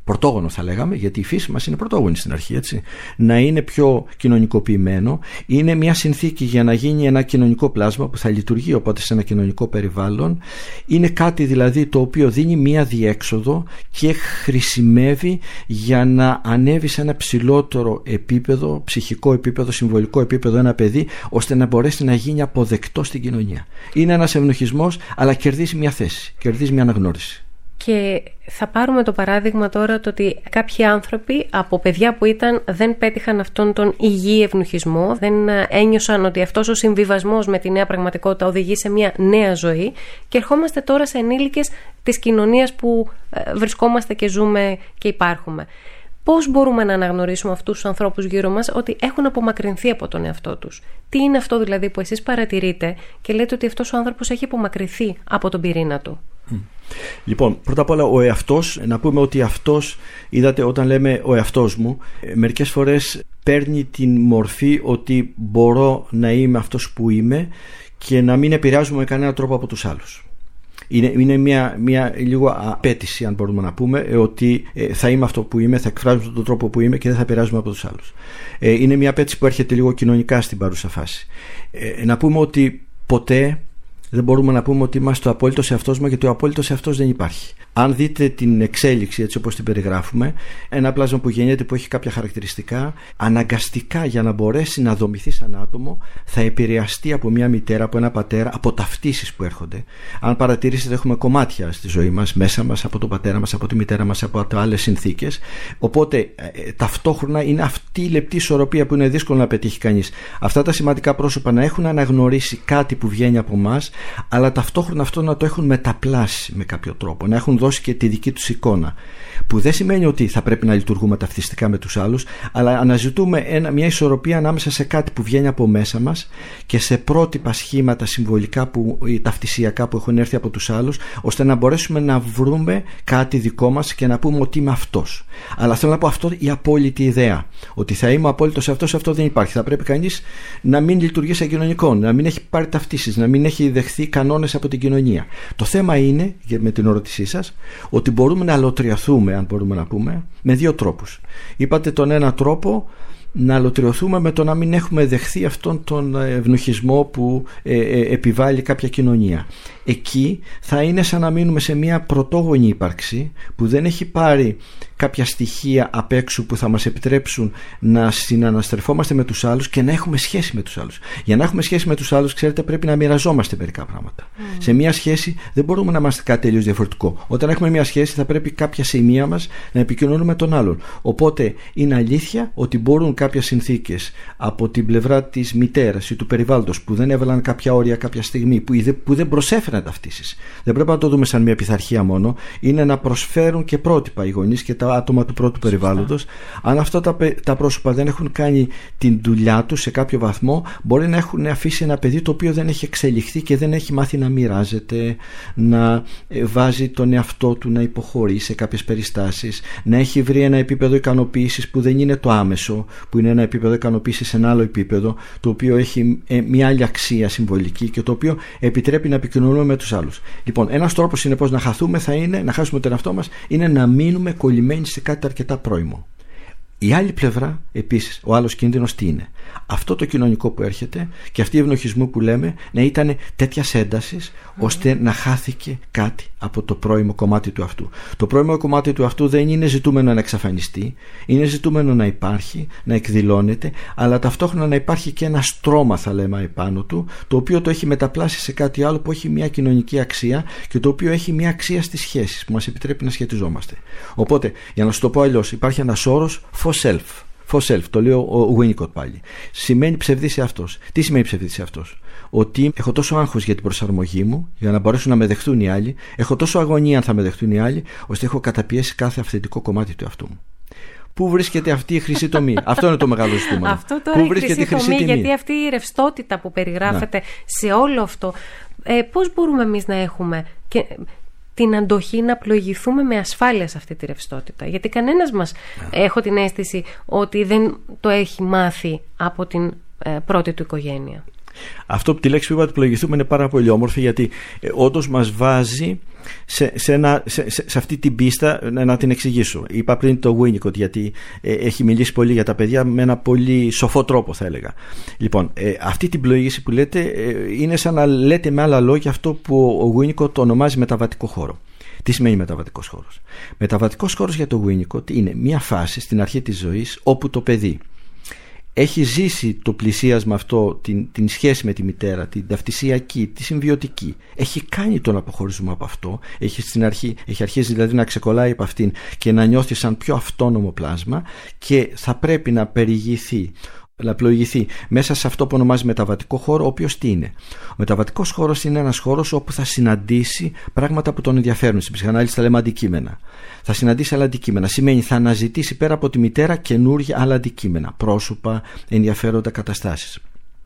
πρωτόγονο θα λέγαμε, γιατί η φύση μας είναι πρωτόγονη στην αρχή, έτσι, να είναι πιο κοινωνικοποιημένο. Είναι μια συνθήκη για να γίνει ένα κοινωνικό πλάσμα που θα λειτουργεί οπότε σε ένα κοινωνικό περιβάλλον. Είναι κάτι δηλαδή το οποίο δίνει μια διέξοδο και χρησιμεύει για να ανέβει σε ένα ψηλότερο επίπεδο, ψυχικό επίπεδο, συμβολικό επίπεδο ένα παιδί, ώστε να μπορέσει να γίνει αποδεκτό στην κοινωνία. Είναι ένας ευνοχισμός, αλλά κερδίζει μια θέση, κερδίζει μια αναγνώριση. Και θα πάρουμε το παράδειγμα τώρα το ότι κάποιοι άνθρωποι από παιδιά που ήταν δεν πέτυχαν αυτόν τον υγιή ευνοχισμό, δεν ένιωσαν ότι αυτός ο συμβιβασμός με τη νέα πραγματικότητα οδηγεί σε μια νέα ζωή, και ερχόμαστε τώρα σε ενήλικες της κοινωνίας που βρισκόμαστε και ζούμε και υπάρχουμε. Πώς μπορούμε να αναγνωρίσουμε αυτούς τους ανθρώπους γύρω μας ότι έχουν απομακρυνθεί από τον εαυτό τους? Τι είναι αυτό δηλαδή που εσείς παρατηρείτε και λέτε ότι αυτός ο άνθρωπος έχει απομακρυνθεί από τον πυρήνα του? Λοιπόν, πρώτα απ' όλα ο εαυτός, να πούμε ότι αυτός, είδατε, όταν λέμε ο εαυτός μου, μερικές φορές παίρνει την μορφή ότι μπορώ να είμαι αυτός που είμαι και να μην επηρεάζομαι με κανένα τρόπο από τους άλλους. Είναι, είναι μια, μια λίγο απέτηση, αν μπορούμε να πούμε, ότι ε, θα είμαι αυτό που είμαι, θα εκφράζομαι τον τρόπο που είμαι και δεν θα επηρεάζομαι από τους άλλους. Ε, είναι μια απέτηση που έρχεται λίγο κοινωνικά στην παρούσα φάση. Ε, να πούμε ότι ποτέ δεν μπορούμε να πούμε ότι είμαστε το απόλυτο σε αυτός μας, γιατί ο απόλυτος σε αυτός δεν υπάρχει. Αν δείτε την εξέλιξη έτσι όπως την περιγράφουμε, ένα πλάσμα που γεννιέται που έχει κάποια χαρακτηριστικά, αναγκαστικά για να μπορέσει να δομηθεί σαν άτομο, θα επηρεαστεί από μια μητέρα, από ένα πατέρα, από ταυτίσεις που έρχονται. Αν παρατηρήσετε, έχουμε κομμάτια στη ζωή μας, μέσα μας, από τον πατέρα μας, από τη μητέρα μας, από άλλες συνθήκες. Οπότε ε, ταυτόχρονα είναι αυτή η λεπτή ισορροπία που είναι δύσκολο να πετύχει κανείς. Αυτά τα σημαντικά πρόσωπα να έχουν αναγνωρίσει κάτι που βγαίνει από εμάς, αλλά ταυτόχρονα αυτό να το έχουν μεταπλάσει με κάποιο τρόπο, να έχουν δώσει και τη δική τους εικόνα, που δεν σημαίνει ότι θα πρέπει να λειτουργούμε ταυτιστικά με τους άλλους, αλλά αναζητούμε ένα, μια ισορροπία ανάμεσα σε κάτι που βγαίνει από μέσα μας και σε πρότυπα σχήματα συμβολικά που, ή ταυτισιακά που έχουν έρθει από τους άλλους, ώστε να μπορέσουμε να βρούμε κάτι δικό μας και να πούμε ότι είμαι αυτός. Αλλά θέλω να πω, αυτό η απόλυτη ιδέα ότι θα είμαι απόλυτος αυτός, αυτό δεν υπάρχει. Θα πρέπει κανείς να μην λειτουργεί σαν κοινωνικό, να μην έχει πάρει ταυτίσεις, να μην έχει δεχθεί κανόνες από την κοινωνία. Το θέμα είναι, με την ερώτησή σας, ότι μπορούμε να αλωτριωθούμε, αν μπορούμε να πούμε, με δύο τρόπους. Είπατε τον ένα τρόπο, να αλωτριωθούμε με το να μην έχουμε δεχθεί αυτόν τον ευνοχισμό που ε, ε, επιβάλλει κάποια κοινωνία. Εκεί θα είναι σαν να μείνουμε σε μια πρωτόγονη ύπαρξη που δεν έχει πάρει κάποια στοιχεία απ' έξω που θα μας επιτρέψουν να συναναστρεφόμαστε με τους άλλους και να έχουμε σχέση με τους άλλους. Για να έχουμε σχέση με τους άλλους, ξέρετε, πρέπει να μοιραζόμαστε μερικά πράγματα. Mm. Σε μια σχέση δεν μπορούμε να είμαστε κάτι τελείως διαφορετικό. Όταν έχουμε μια σχέση, θα πρέπει κάποια σημεία μας να επικοινωνούμε με τον άλλον. Οπότε είναι αλήθεια ότι μπορούν κάποιες συνθήκες από την πλευρά της μητέρας ή του περιβάλλοντος που δεν έβαλαν κάποια όρια κάποια στιγμή, που δεν προσέφεραν ταυτίσεις. Δεν πρέπει να το δούμε σαν μια πειθαρχία μόνο. Είναι να προσφέρουν και πρότυπα οι γονείς και τα άτομα του πρώτου περιβάλλοντος. Αν αυτά τα, τα πρόσωπα δεν έχουν κάνει την δουλειά τους σε κάποιο βαθμό, μπορεί να έχουν αφήσει ένα παιδί το οποίο δεν έχει εξελιχθεί και δεν έχει μάθει να μοιράζεται, να βάζει τον εαυτό του να υποχωρεί σε κάποιες περιστάσεις, να έχει βρει ένα επίπεδο ικανοποίησης που δεν είναι το άμεσο, που είναι ένα επίπεδο ικανοποίησης σε ένα άλλο επίπεδο, το οποίο έχει μια άλλη αξία συμβολική και το οποίο επιτρέπει να επικοινωνούμε με τους άλλους. Λοιπόν, ένας τρόπος είναι πώς να χαθούμε, θα είναι να χάσουμε τον εαυτό μας, είναι να μείνουμε κολλημένοι σε κάτι αρκετά πρώιμο. Η άλλη πλευρά, επίσης, ο άλλος κίνδυνος τι είναι? Αυτό το κοινωνικό που έρχεται και αυτή η ευνοχισμό που λέμε να ήταν τέτοια ένταση ώστε να χάθηκε κάτι από το πρώιμο κομμάτι του αυτού. Το πρώιμο κομμάτι του αυτού δεν είναι ζητούμενο να εξαφανιστεί, είναι ζητούμενο να υπάρχει, να εκδηλώνεται, αλλά ταυτόχρονα να υπάρχει και ένα στρώμα, θα λέμε, επάνω του, το οποίο το έχει μεταπλάσει σε κάτι άλλο που έχει μια κοινωνική αξία και το οποίο έχει μια αξία στις σχέσεις που μας επιτρέπει να σχετιζόμαστε. Οπότε, για να σου το πω αλλιώς, υπάρχει ένας όρος for self. For self, το λέει ο Winnicott πάλι. Σημαίνει ψευδής εαυτός. Τι σημαίνει ψευδής εαυτός? Ότι έχω τόσο άγχος για την προσαρμογή μου, για να μπορέσουν να με δεχτούν οι άλλοι, έχω τόσο αγωνία αν θα με δεχτούν οι άλλοι, ώστε έχω καταπιέσει κάθε αυθεντικό κομμάτι του εαυτού μου. Πού βρίσκεται αυτή η χρυσή τομή? Αυτό είναι το μεγάλο ζήτημα. Αυτό τώρα η χρυσή, χρυσή τομή, τομή, γιατί αυτή η ρευστότητα που περιγράφεται, ναι, σε όλο αυτό, ε, πώς μπορούμε εμείς να έχουμε και την αντοχή να πλοηγηθούμε με ασφάλεια σε αυτή τη ρευστότητα? Γιατί κανένας μας, yeah. έχω την αίσθηση ότι δεν το έχει μάθει από την ε, πρώτη του οικογένεια. Αυτό που τη λέξη που είπατε, πλοηγηθούμε, είναι πάρα πολύ όμορφη, γιατί ε, όντως μας βάζει σε, σε, ένα, σε, σε, σε αυτή την πίστα. Να, να την εξηγήσω. Είπα πριν το Winnicott, γιατί ε, έχει μιλήσει πολύ για τα παιδιά με ένα πολύ σοφό τρόπο, θα έλεγα. Λοιπόν, ε, αυτή την πλοήγηση που λέτε ε, είναι σαν να λέτε με άλλα λόγια αυτό που ο Winnicott ονομάζει μεταβατικό χώρο. Τι σημαίνει μεταβατικός χώρος? Μεταβατικός χώρος για το Winnicott είναι μια φάση στην αρχή της ζωής όπου το παιδί έχει ζήσει το πλησίασμα αυτό, την, την σχέση με τη μητέρα, την ταυτισιακή, τη συμβιωτική. Έχει κάνει τον αποχωρισμό από αυτό. Έχει, στην αρχή, έχει αρχίσει δηλαδή να ξεκολλάει από αυτήν και να νιώθει σαν πιο αυτόνομο πλάσμα, και θα πρέπει να περιηγηθεί, να πλοηγηθεί μέσα σε αυτό που ονομάζει μεταβατικό χώρο, ο οποίος τι είναι? Ο μεταβατικός χώρος είναι ένας χώρος όπου θα συναντήσει πράγματα που τον ενδιαφέρουν. Στην ψυχανάλυση θα λέμε αντικείμενα. Θα συναντήσει άλλα αντικείμενα. Σημαίνει θα αναζητήσει πέρα από τη μητέρα καινούργια άλλα αντικείμενα, πρόσωπα, ενδιαφέροντα, καταστάσεις.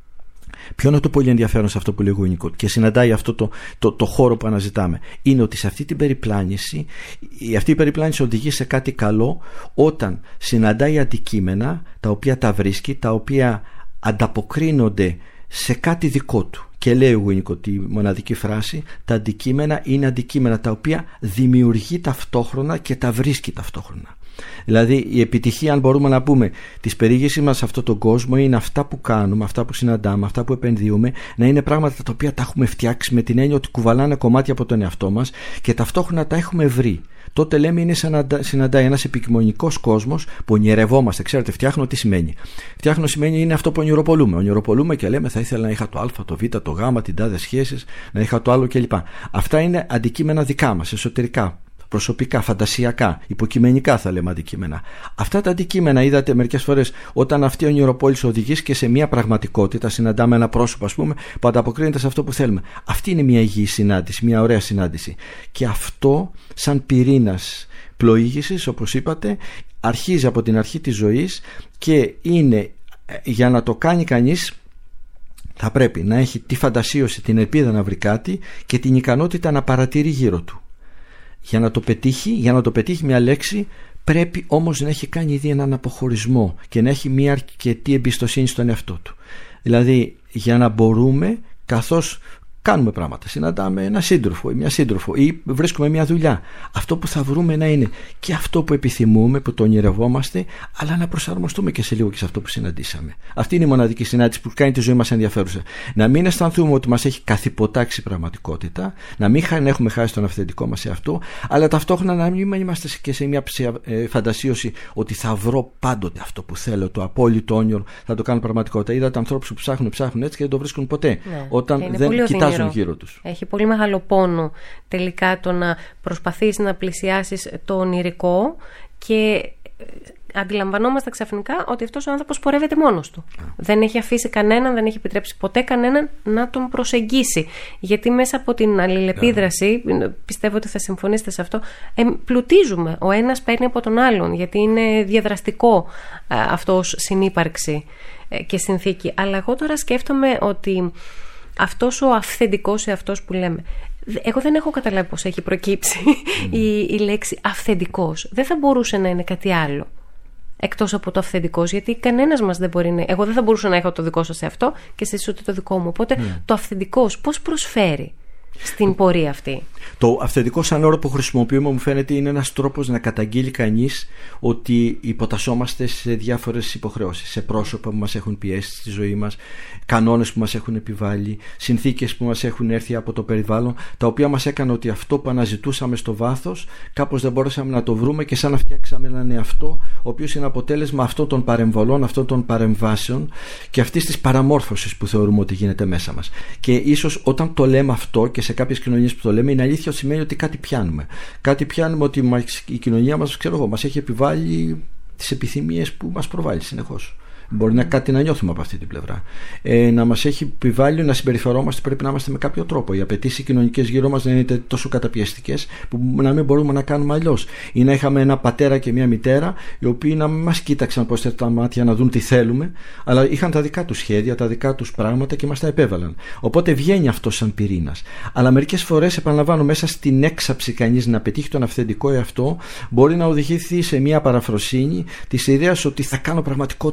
Ποιο είναι το πολύ ενδιαφέρον σε αυτό που λέει ο Winnicott και συναντάει αυτό το, το, το χώρο που αναζητάμε? Είναι ότι σε αυτή την περιπλάνηση, αυτή η περιπλάνηση οδηγεί σε κάτι καλό όταν συναντάει αντικείμενα τα οποία τα βρίσκει, τα οποία ανταποκρίνονται σε κάτι δικό του. Και λέει ο Winnicott τη μοναδική φράση: τα αντικείμενα είναι αντικείμενα τα οποία δημιουργεί ταυτόχρονα και τα βρίσκει ταυτόχρονα. Δηλαδή η επιτυχία, αν μπορούμε να πούμε, της περιήγησης μας σε αυτόν τον κόσμο είναι αυτά που κάνουμε, αυτά που συναντάμε, αυτά που επενδύουμε, να είναι πράγματα τα οποία τα έχουμε φτιάξει με την έννοια ότι κουβαλάνε κομμάτια από τον εαυτό μας και ταυτόχρονα τα έχουμε βρει. Τότε λέμε είναι σαν να συναντάει ένας επικοινωνικός κόσμος που ονειρευόμαστε. Ξέρετε, φτιάχνω τι σημαίνει? Φτιάχνω σημαίνει είναι αυτό που ονειροπολούμε. Ονειροπολούμε και λέμε θα ήθελα να είχα το Α, το Β, το Γ, την τάδε σχέσεις, να είχα το άλλο κλπ. Αυτά είναι αντικείμενα δικά μας, εσωτερικά, προσωπικά, φαντασιακά, υποκειμενικά θα λέμε αντικείμενα. Αυτά τα αντικείμενα, είδατε μερικές φορές, όταν αυτή η ονειροπόληση οδηγεί και σε μια πραγματικότητα, συναντάμε ένα πρόσωπο, ας πούμε, που ανταποκρίνεται σε αυτό που θέλουμε. Αυτή είναι μια υγιή συνάντηση, μια ωραία συνάντηση. Και αυτό, σαν πυρήνας πλοήγησης, όπως είπατε, αρχίζει από την αρχή της ζωής και είναι, για να το κάνει κανείς, θα πρέπει να έχει τη φαντασίωση, την ελπίδα να βρει κάτι και την ικανότητα να παρατηρεί γύρω του. Για να το πετύχει, για να το πετύχει μια λέξη, πρέπει όμως να έχει κάνει ήδη έναν αποχωρισμό και να έχει μια αρκετή εμπιστοσύνη στον εαυτό του. Δηλαδή, για να μπορούμε, καθώς κάνουμε πράγματα, συναντάμε ένα σύντροφο ή μια σύντροφο ή βρίσκουμε μια δουλειά, αυτό που θα βρούμε να είναι και αυτό που επιθυμούμε, που το ονειρευόμαστε, αλλά να προσαρμοστούμε και σε λίγο και σε αυτό που συναντήσαμε. Αυτή είναι η μοναδική συνάντηση που κάνει τη ζωή μας ενδιαφέρουσα. Να μην αισθανθούμε ότι μας έχει καθυποτάξει η πραγματικότητα, να μην έχουμε χάσει τον αυθεντικό μας εαυτό, αλλά ταυτόχρονα να μην είμαστε και σε μια φαντασίωση ότι θα βρω πάντοτε αυτό που θέλω, το απόλυτο όνειρο, θα το κάνω πραγματικότητα. Είδατε ανθρώπους που ψάχνουν, ψάχνουν έτσι και δεν το βρίσκουν ποτέ. Ναι, όταν δεν κοιτάζουν γύρω τους. Έχει πολύ μεγάλο πόνο τελικά το να προσπαθείς να πλησιάσεις το ονειρικό και αντιλαμβανόμαστε ξαφνικά ότι αυτός ο άνθρωπος πορεύεται μόνος του. Yeah. Δεν έχει αφήσει κανέναν, δεν έχει επιτρέψει ποτέ κανέναν να τον προσεγγίσει. Γιατί μέσα από την αλληλεπίδραση, yeah. πιστεύω ότι θα συμφωνήσετε σε αυτό, πλουτίζουμε. Ο ένας παίρνει από τον άλλον, γιατί είναι διαδραστικό αυτό ως συνύπαρξη και συνθήκη. Αλλά εγώ τώρα σκέφτομαι ότι αυτός ο αυθεντικός εαυτός που λέμε, εγώ δεν έχω καταλάβει πώς έχει προκύψει mm. η, η λέξη αυθεντικός. Δεν θα μπορούσε να είναι κάτι άλλο εκτός από το αυθεντικός, γιατί κανένας μας δεν μπορεί να... Εγώ δεν θα μπορούσα να έχω το δικό σας εαυτό και εσείς ούτε το δικό μου. Οπότε mm. το αυθεντικός πώς προσφέρει στην πορεία αυτή? Το αυθεντικό σαν όρο που χρησιμοποιούμε, μου φαίνεται, είναι ένας τρόπος να καταγγείλει κανείς ότι υποτασσόμαστε σε διάφορες υποχρεώσεις, σε πρόσωπα που μας έχουν πιέσει στη ζωή μας, κανόνες που μας έχουν επιβάλει, συνθήκες που μας έχουν έρθει από το περιβάλλον, τα οποία μας έκαναν ότι αυτό που αναζητούσαμε στο βάθος κάπως δεν μπορέσαμε να το βρούμε, και σαν να φτιάξαμε έναν εαυτό ο οποίος είναι αποτέλεσμα αυτών των παρεμβολών, αυτών των παρεμβάσεων και αυτής της παραμόρφωσης που θεωρούμε ότι γίνεται μέσα μας. Και ίσως όταν το λέμε αυτό, και σε κάποιες κοινωνίες που το λέμε, είναι αλήθεια ότι σημαίνει ότι κάτι πιάνουμε. Κάτι πιάνουμε, ότι η κοινωνία μας, ξέρω εγώ, μας έχει επιβάλει τις επιθυμίες που μας προβάλλει συνεχώς. Μπορεί να κάτι να νιώθουμε από αυτή την πλευρά. Ε, να μας έχει επιβάλει να συμπεριφερόμαστε, πρέπει να είμαστε με κάποιο τρόπο. Οι απαιτήσεις κοινωνικές γύρω μας να είναι τόσο καταπιεστικές που να μην μπορούμε να κάνουμε αλλιώς. Ή να είχαμε ένα πατέρα και μια μητέρα, οι οποίοι να μην μας κοίταξαν προς τα μάτια να δουν τι θέλουμε, αλλά είχαν τα δικά τους σχέδια, τα δικά τους πράγματα και μας τα επέβαλαν. Οπότε βγαίνει αυτό σαν πυρήνας. Αλλά μερικές φορές, επαναλαμβάνω, μέσα στην έξαψη κανείς να πετύχει τον αυθεντικό εαυτό, μπορεί να οδηγηθεί σε μια παραφροσύνη της ιδέας ότι θα κάνω πραγματικότητα όλα όσα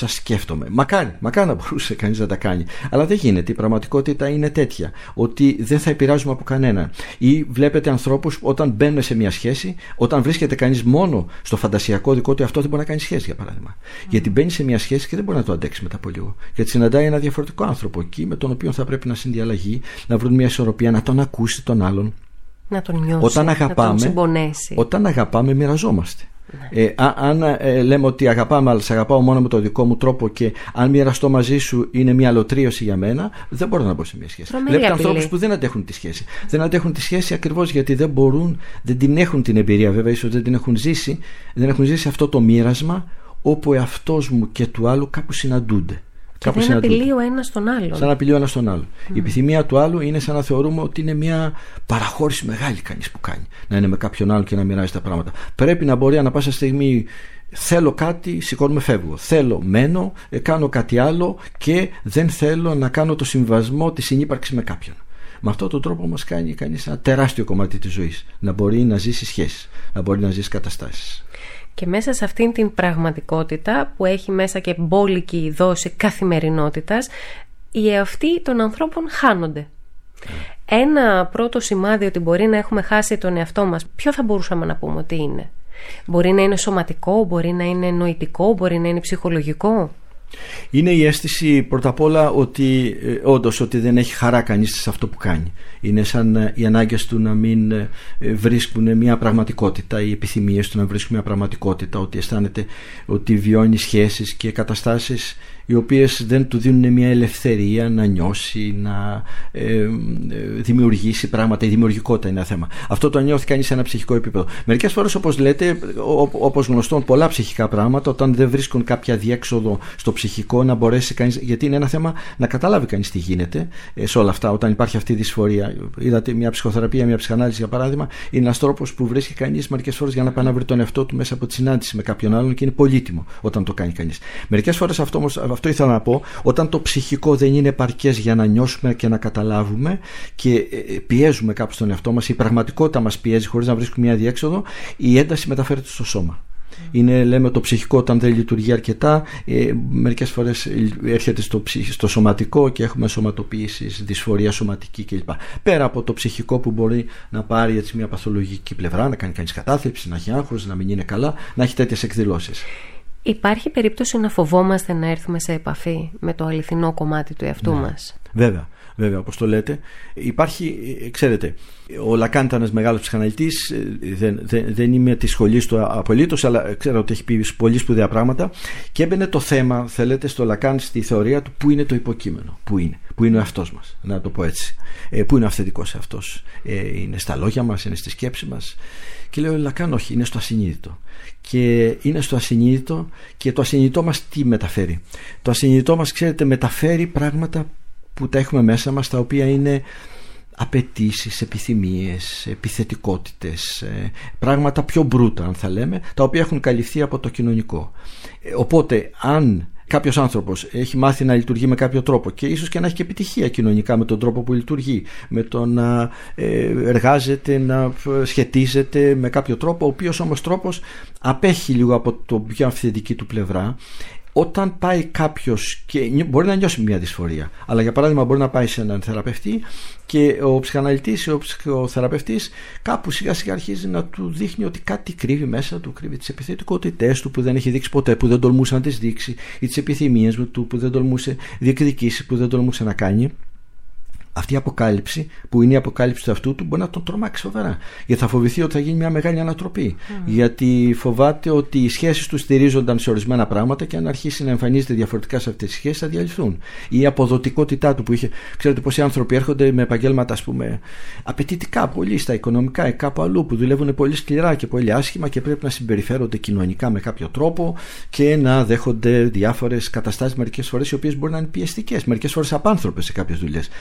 όσα σκέφτομαι. Μακάρι, μακάρι να μπορούσε κανείς να τα κάνει. Αλλά δεν γίνεται. Η πραγματικότητα είναι τέτοια. Ότι δεν θα επηρεάζουμε από κανέναν. Ή βλέπετε ανθρώπους όταν μπαίνουν σε μια σχέση, όταν βρίσκεται κανείς μόνο στο φαντασιακό δικό του, αυτό δεν μπορεί να κάνει σχέση, για παράδειγμα. Mm. Γιατί μπαίνει σε μια σχέση και δεν μπορεί να το αντέξει μετά από λίγο. Γιατί συναντάει ένα διαφορετικό άνθρωπο εκεί, με τον οποίο θα πρέπει να συνδιαλλαγεί, να βρουν μια ισορροπία, να τον ακούσει τον άλλον. Να τον νιώσει, όταν αγαπάμε, να τον συμπονέσει. Όταν αγαπάμε, μοιραζόμαστε. Ναι. Ε, α, αν ε, λέμε ότι αγαπάμε, αλλά σε αγαπάω μόνο με τον δικό μου τρόπο και αν μοιραστώ μαζί σου είναι μια αλωτρίωση για μένα, δεν μπορώ να μπω σε μια σχέση. Βλέπετε ανθρώπους που δεν αντέχουν τη σχέση. Δεν αντέχουν τη σχέση ακριβώς γιατί δεν μπορούν, δεν την έχουν την εμπειρία, βέβαια, ίσως δεν την έχουν ζήσει, δεν έχουν ζήσει αυτό το μοίρασμα όπου ο εαυτός μου και του άλλου κάπου συναντούνται. Και δεν απειλεί ο ένας τον άλλον. Σαν να απειλεί ο ένας τον άλλον. Mm. Η επιθυμία του άλλου είναι σαν να θεωρούμε ότι είναι μια παραχώρηση μεγάλη κανείς που κάνει. Να είναι με κάποιον άλλον και να μοιράζει τα πράγματα. Πρέπει να μπορεί ανά πάσα στιγμή. Θέλω κάτι, σηκώνομαι, φεύγω. Θέλω, μένω, κάνω κάτι άλλο και δεν θέλω να κάνω το συμβασμό της συνύπαρξης με κάποιον. Με αυτόν τον τρόπο όμως κάνει κανείς ένα τεράστιο κομμάτι της ζωής. Να μπορεί να ζήσει σχέσεις, να μπορεί να ζήσει καταστάσεις. Και μέσα σε αυτήν την πραγματικότητα που έχει μέσα και μπόλικη δόση καθημερινότητας, οι εαυτοί των ανθρώπων χάνονται. Mm. Ένα πρώτο σημάδι ότι μπορεί να έχουμε χάσει τον εαυτό μας, ποιο θα μπορούσαμε να πούμε ότι είναι? Μπορεί να είναι σωματικό, μπορεί να είναι νοητικό, μπορεί να είναι ψυχολογικό. Είναι η αίσθηση πρώτα απ' όλα ότι ε, όντως ότι δεν έχει χαρά κανείς σε αυτό που κάνει. Είναι σαν ε, οι ανάγκες του να μην ε, βρίσκουν μια πραγματικότητα, οι επιθυμίες του να βρίσκουν μια πραγματικότητα, ότι αισθάνεται ότι βιώνει σχέσεις και καταστάσεις οι οποίες δεν του δίνουν μια ελευθερία να νιώσει, να ε, ε, δημιουργήσει πράγματα. Η δημιουργικότητα είναι ένα θέμα. Αυτό το νιώθει κανείς σε ένα ψυχικό επίπεδο. Μερικές φορές, όπως λέτε, όπως γνωστόν, πολλά ψυχικά πράγματα, όταν δεν βρίσκουν κάποια διέξοδο στο ψυχικό, να μπορέσει κανείς, γιατί είναι ένα θέμα να καταλάβει κανείς τι γίνεται ε, σε όλα αυτά, όταν υπάρχει αυτή η δυσφορία. Είδατε, μια ψυχοθεραπεία, μια ψυχανάλυση, για παράδειγμα, είναι ένας τρόπος που βρίσκει κανείς μερικές φορές για να πάει να βρει τον εαυτό του μέσα από τη συνάντηση με κάποιον άλλον και είναι πολύτιμο όταν το κάνει κανείς. Μερικές φορές αυτό όμως. Αυτό ήθελα να πω, όταν το ψυχικό δεν είναι επαρκές για να νιώσουμε και να καταλάβουμε και πιέζουμε κάπου στον εαυτό μας, η πραγματικότητα μας πιέζει χωρίς να βρίσκουμε μια διέξοδο, η ένταση μεταφέρεται στο σώμα. Mm. Είναι, λέμε, το ψυχικό όταν δεν λειτουργεί αρκετά, ε, μερικές φορές έρχεται στο, ψυχ, στο σωματικό και έχουμε σωματοποιήσεις, δυσφορία σωματική κλπ. Πέρα από το ψυχικό που μπορεί να πάρει έτσι μια παθολογική πλευρά, να κάνει κανείς κατάθλιψη, να έχει άγχος, να μην είναι καλά, να έχει τέτοιες εκδηλώσεις. Υπάρχει περίπτωση να φοβόμαστε να έρθουμε σε επαφή με το αληθινό κομμάτι του εαυτού ναι. μας? Βέβαια, βέβαια, όπως το λέτε. Υπάρχει, ξέρετε, ο Λακάν ήταν ένας μεγάλος ψυχαναλυτής, δεν, δεν, δεν είμαι της σχολής του απολύτως, αλλά ξέρω ότι έχει πει πολύ σπουδαία πράγματα και έμπαινε το θέμα, θέλετε, στο Λακάν, στη θεωρία του, πού είναι το υποκείμενο, πού είναι, πού είναι ο εαυτός μας, να το πω έτσι, ε, πού είναι ο αυθεντικός εαυτός, ε, είναι στα λόγια μας, είναι στη σκέψη μας. Και λέει ο Λακάν, όχι, είναι στο ασυνείδητο. Και είναι στο ασυνείδητο, και το ασυνείδητό μας τι μεταφέρει? Το ασυνείδητό μας, ξέρετε, μεταφέρει πράγματα που τα έχουμε μέσα μας, τα οποία είναι απαιτήσεις, επιθυμίες, επιθετικότητες, πράγματα πιο μπρούτα, αν θα λέμε, τα οποία έχουν καλυφθεί από το κοινωνικό. Οπότε αν κάποιος άνθρωπος έχει μάθει να λειτουργεί με κάποιο τρόπο και ίσως και να έχει και επιτυχία κοινωνικά με τον τρόπο που λειτουργεί, με το να εργάζεται, να σχετίζεται με κάποιο τρόπο, ο οποίος όμως τρόπος απέχει λίγο από το πιο αυθεντική του πλευρά, όταν πάει κάποιος και μπορεί να νιώσει μια δυσφορία, αλλά για παράδειγμα μπορεί να πάει σε έναν θεραπευτή και ο ψυχαναλυτής ή ο ψυχοθεραπευτής κάπου σιγά σιγά αρχίζει να του δείχνει ότι κάτι κρύβει μέσα του, κρύβει τις επιθετικότητές του που δεν έχει δείξει ποτέ, που δεν τολμούσε να τις δείξει, ή τις επιθυμίες του που δεν τολμούσε διεκδικήσει, που δεν τολμούσε να κάνει. Αυτή η αποκάλυψη, που είναι η αποκάλυψη του εαυτού του, μπορεί να τον τρομάξει φοβερά. Γιατί θα φοβηθεί ότι θα γίνει μια μεγάλη ανατροπή. Mm. Γιατί φοβάται ότι οι σχέσεις του στηρίζονταν σε ορισμένα πράγματα και αν αρχίσει να εμφανίζεται διαφορετικά σε αυτές τις σχέσεις θα διαλυθούν. Ή η αποδοτικότητά του που είχε. Ξέρετε πόσοι άνθρωποι έρχονται με επαγγέλματα, ας πούμε, απαιτητικά πολύ στα οικονομικά ή κάπου αλλού, που δουλεύουν πολύ σκληρά και πολύ άσχημα και πρέπει να συμπεριφέρονται κοινωνικά με κάποιο τρόπο και να δέχονται διάφορες καταστάσεις μερικές φορές οι οποίες μπορεί να είναι πιεστικές, μερικές φορές απάνθρωπες σε κάποιες δουλειές. Παρότι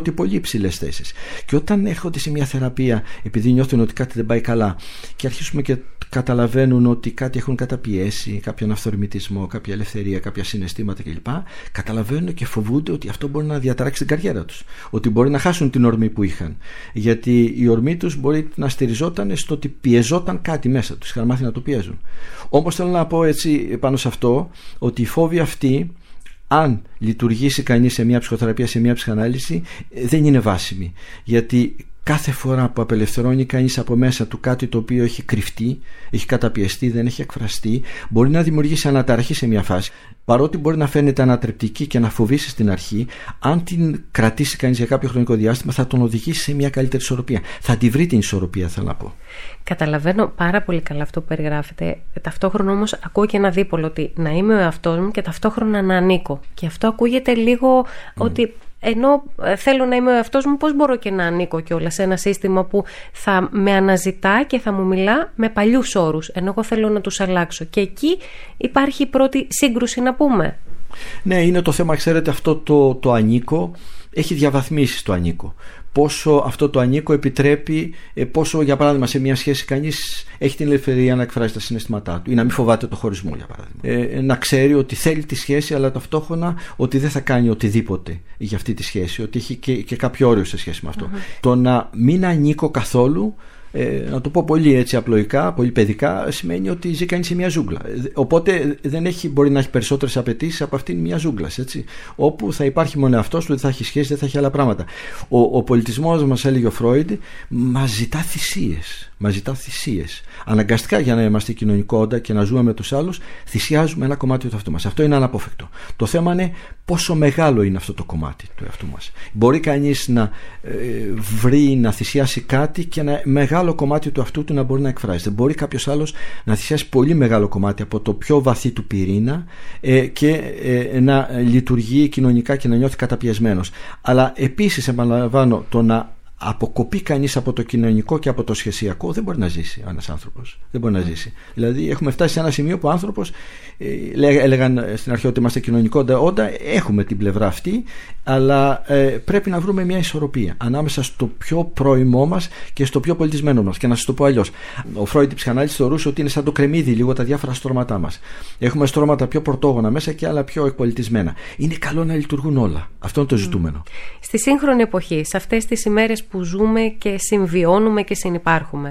ότι πολύ υψηλές θέσεις. Και όταν έρχονται σε μια θεραπεία, επειδή νιώθουν ότι κάτι δεν πάει καλά, και αρχίσουμε και καταλαβαίνουν ότι κάτι έχουν καταπιέσει, κάποιον αυθορμητισμό, κάποια ελευθερία, κάποια συναισθήματα κλπ., καταλαβαίνουν και φοβούνται ότι αυτό μπορεί να διαταράξει την καριέρα τους. Ότι μπορεί να χάσουν την ορμή που είχαν. Γιατί η ορμή τους μπορεί να στηριζόταν στο ότι πιεζόταν κάτι μέσα τους. Είχαν μάθει να το πιέζουν. Όμως θέλω να πω έτσι πάνω σε αυτό, ότι οι φόβοι αυτοί, αν λειτουργήσει κανείς σε μια ψυχοθεραπεία, σε μια ψυχανάλυση, δεν είναι βάσιμη. Γιατί κάθε φορά που απελευθερώνει κανείς από μέσα του κάτι το οποίο έχει κρυφτεί, έχει καταπιεστεί, δεν έχει εκφραστεί, μπορεί να δημιουργήσει αναταραχή σε μια φάση. Παρότι μπορεί να φαίνεται ανατρεπτική και να φοβήσει στην αρχή, αν την κρατήσει κανείς για κάποιο χρονικό διάστημα, θα τον οδηγήσει σε μια καλύτερη ισορροπία. Θα τη βρει την ισορροπία, θέλω να πω. Καταλαβαίνω πάρα πολύ καλά αυτό που περιγράφετε. Ταυτόχρονα όμως ακούω και ένα δίπολο, ότι να είμαι ο εαυτός μου και ταυτόχρονα να ανήκω. Και αυτό ακούγεται λίγο mm. ότι ενώ θέλω να είμαι ο εαυτός μου, πώς μπορώ και να ανήκω κιόλας σε ένα σύστημα που θα με αναζητά και θα μου μιλά με παλιούς όρους, ενώ εγώ θέλω να τους αλλάξω. Και εκεί υπάρχει η πρώτη σύγκρουση, να πούμε. Ναι, είναι το θέμα, ξέρετε, αυτό το, το ανήκω έχει διαβαθμίσεις το ανήκω. Πόσο αυτό το ανήκω επιτρέπει, πόσο για παράδειγμα σε μια σχέση κανείς έχει την ελευθερία να εκφράζει τα συναισθήματά του ή να μην φοβάται το χωρισμό, για παράδειγμα. Ε, να ξέρει ότι θέλει τη σχέση, αλλά ταυτόχρονα ότι δεν θα κάνει οτιδήποτε για αυτή τη σχέση, ότι έχει και, και κάποιο όριο σε σχέση με αυτό. Mm-hmm. Το να μην ανήκω καθόλου, Ε, να το πω πολύ έτσι απλοϊκά, πολύ παιδικά, σημαίνει ότι ζει κανείς σε μια ζούγκλα. Οπότε δεν έχει, μπορεί να έχει περισσότερες απαιτήσεις από αυτήν μια ζούγκλα, έτσι. Όπου θα υπάρχει μόνο αυτός του, δεν θα έχει σχέση, δεν θα έχει άλλα πράγματα. Ο, ο πολιτισμός μας, έλεγε ο Φρόιντ, μας ζητά θυσίες. Μας ζητά θυσίες. Αναγκαστικά, για να είμαστε κοινωνικό όντα και να ζούμε με τους άλλους, θυσιάζουμε ένα κομμάτι του εαυτού μας. Αυτό είναι αναπόφευκτο. Το θέμα είναι πόσο μεγάλο είναι αυτό το κομμάτι του εαυτού μας. Μπορεί κανείς να ε, βρει, να θυσιάσει κάτι και ένα μεγάλο κομμάτι του αυτού του να μπορεί να εκφράζεται. Μπορεί κάποιος άλλος να θυσιάσει πολύ μεγάλο κομμάτι από το πιο βαθύ του πυρήνα ε, και ε, να λειτουργεί κοινωνικά και να νιώθει καταπιεσμένος. Αλλά επίσης, επαναλαμβάνω, το να αποκοπεί κανείς από το κοινωνικό και από το σχεσιακό δεν μπορεί να ζήσει ένας άνθρωπος. Δεν μπορεί να ζήσει. Δηλαδή, έχουμε φτάσει σε ένα σημείο που ο άνθρωπος, ε, έλεγαν στην αρχή ότι είμαστε κοινωνικό όντα, έχουμε την πλευρά αυτή, αλλά ε, πρέπει να βρούμε μια ισορροπία ανάμεσα στο πιο πρώιμό μας και στο πιο πολιτισμένο μας. Και να σας το πω αλλιώς. Ο Φρόιντ, η ψυχανάλυση, θεωρούσε ότι είναι σαν το κρεμμύδι λίγο τα διάφορα στρώματά μας. Έχουμε στρώματα πιο πρωτόγωνα μέσα και άλλα πιο εκπολιτισμένα. Είναι καλό να λειτουργούν όλα. Αυτό είναι το ζητούμενο. Στη σύγχρονη εποχή, σε αυτές τις ημέρες που ζούμε και συμβιώνουμε και συνυπάρχουμε,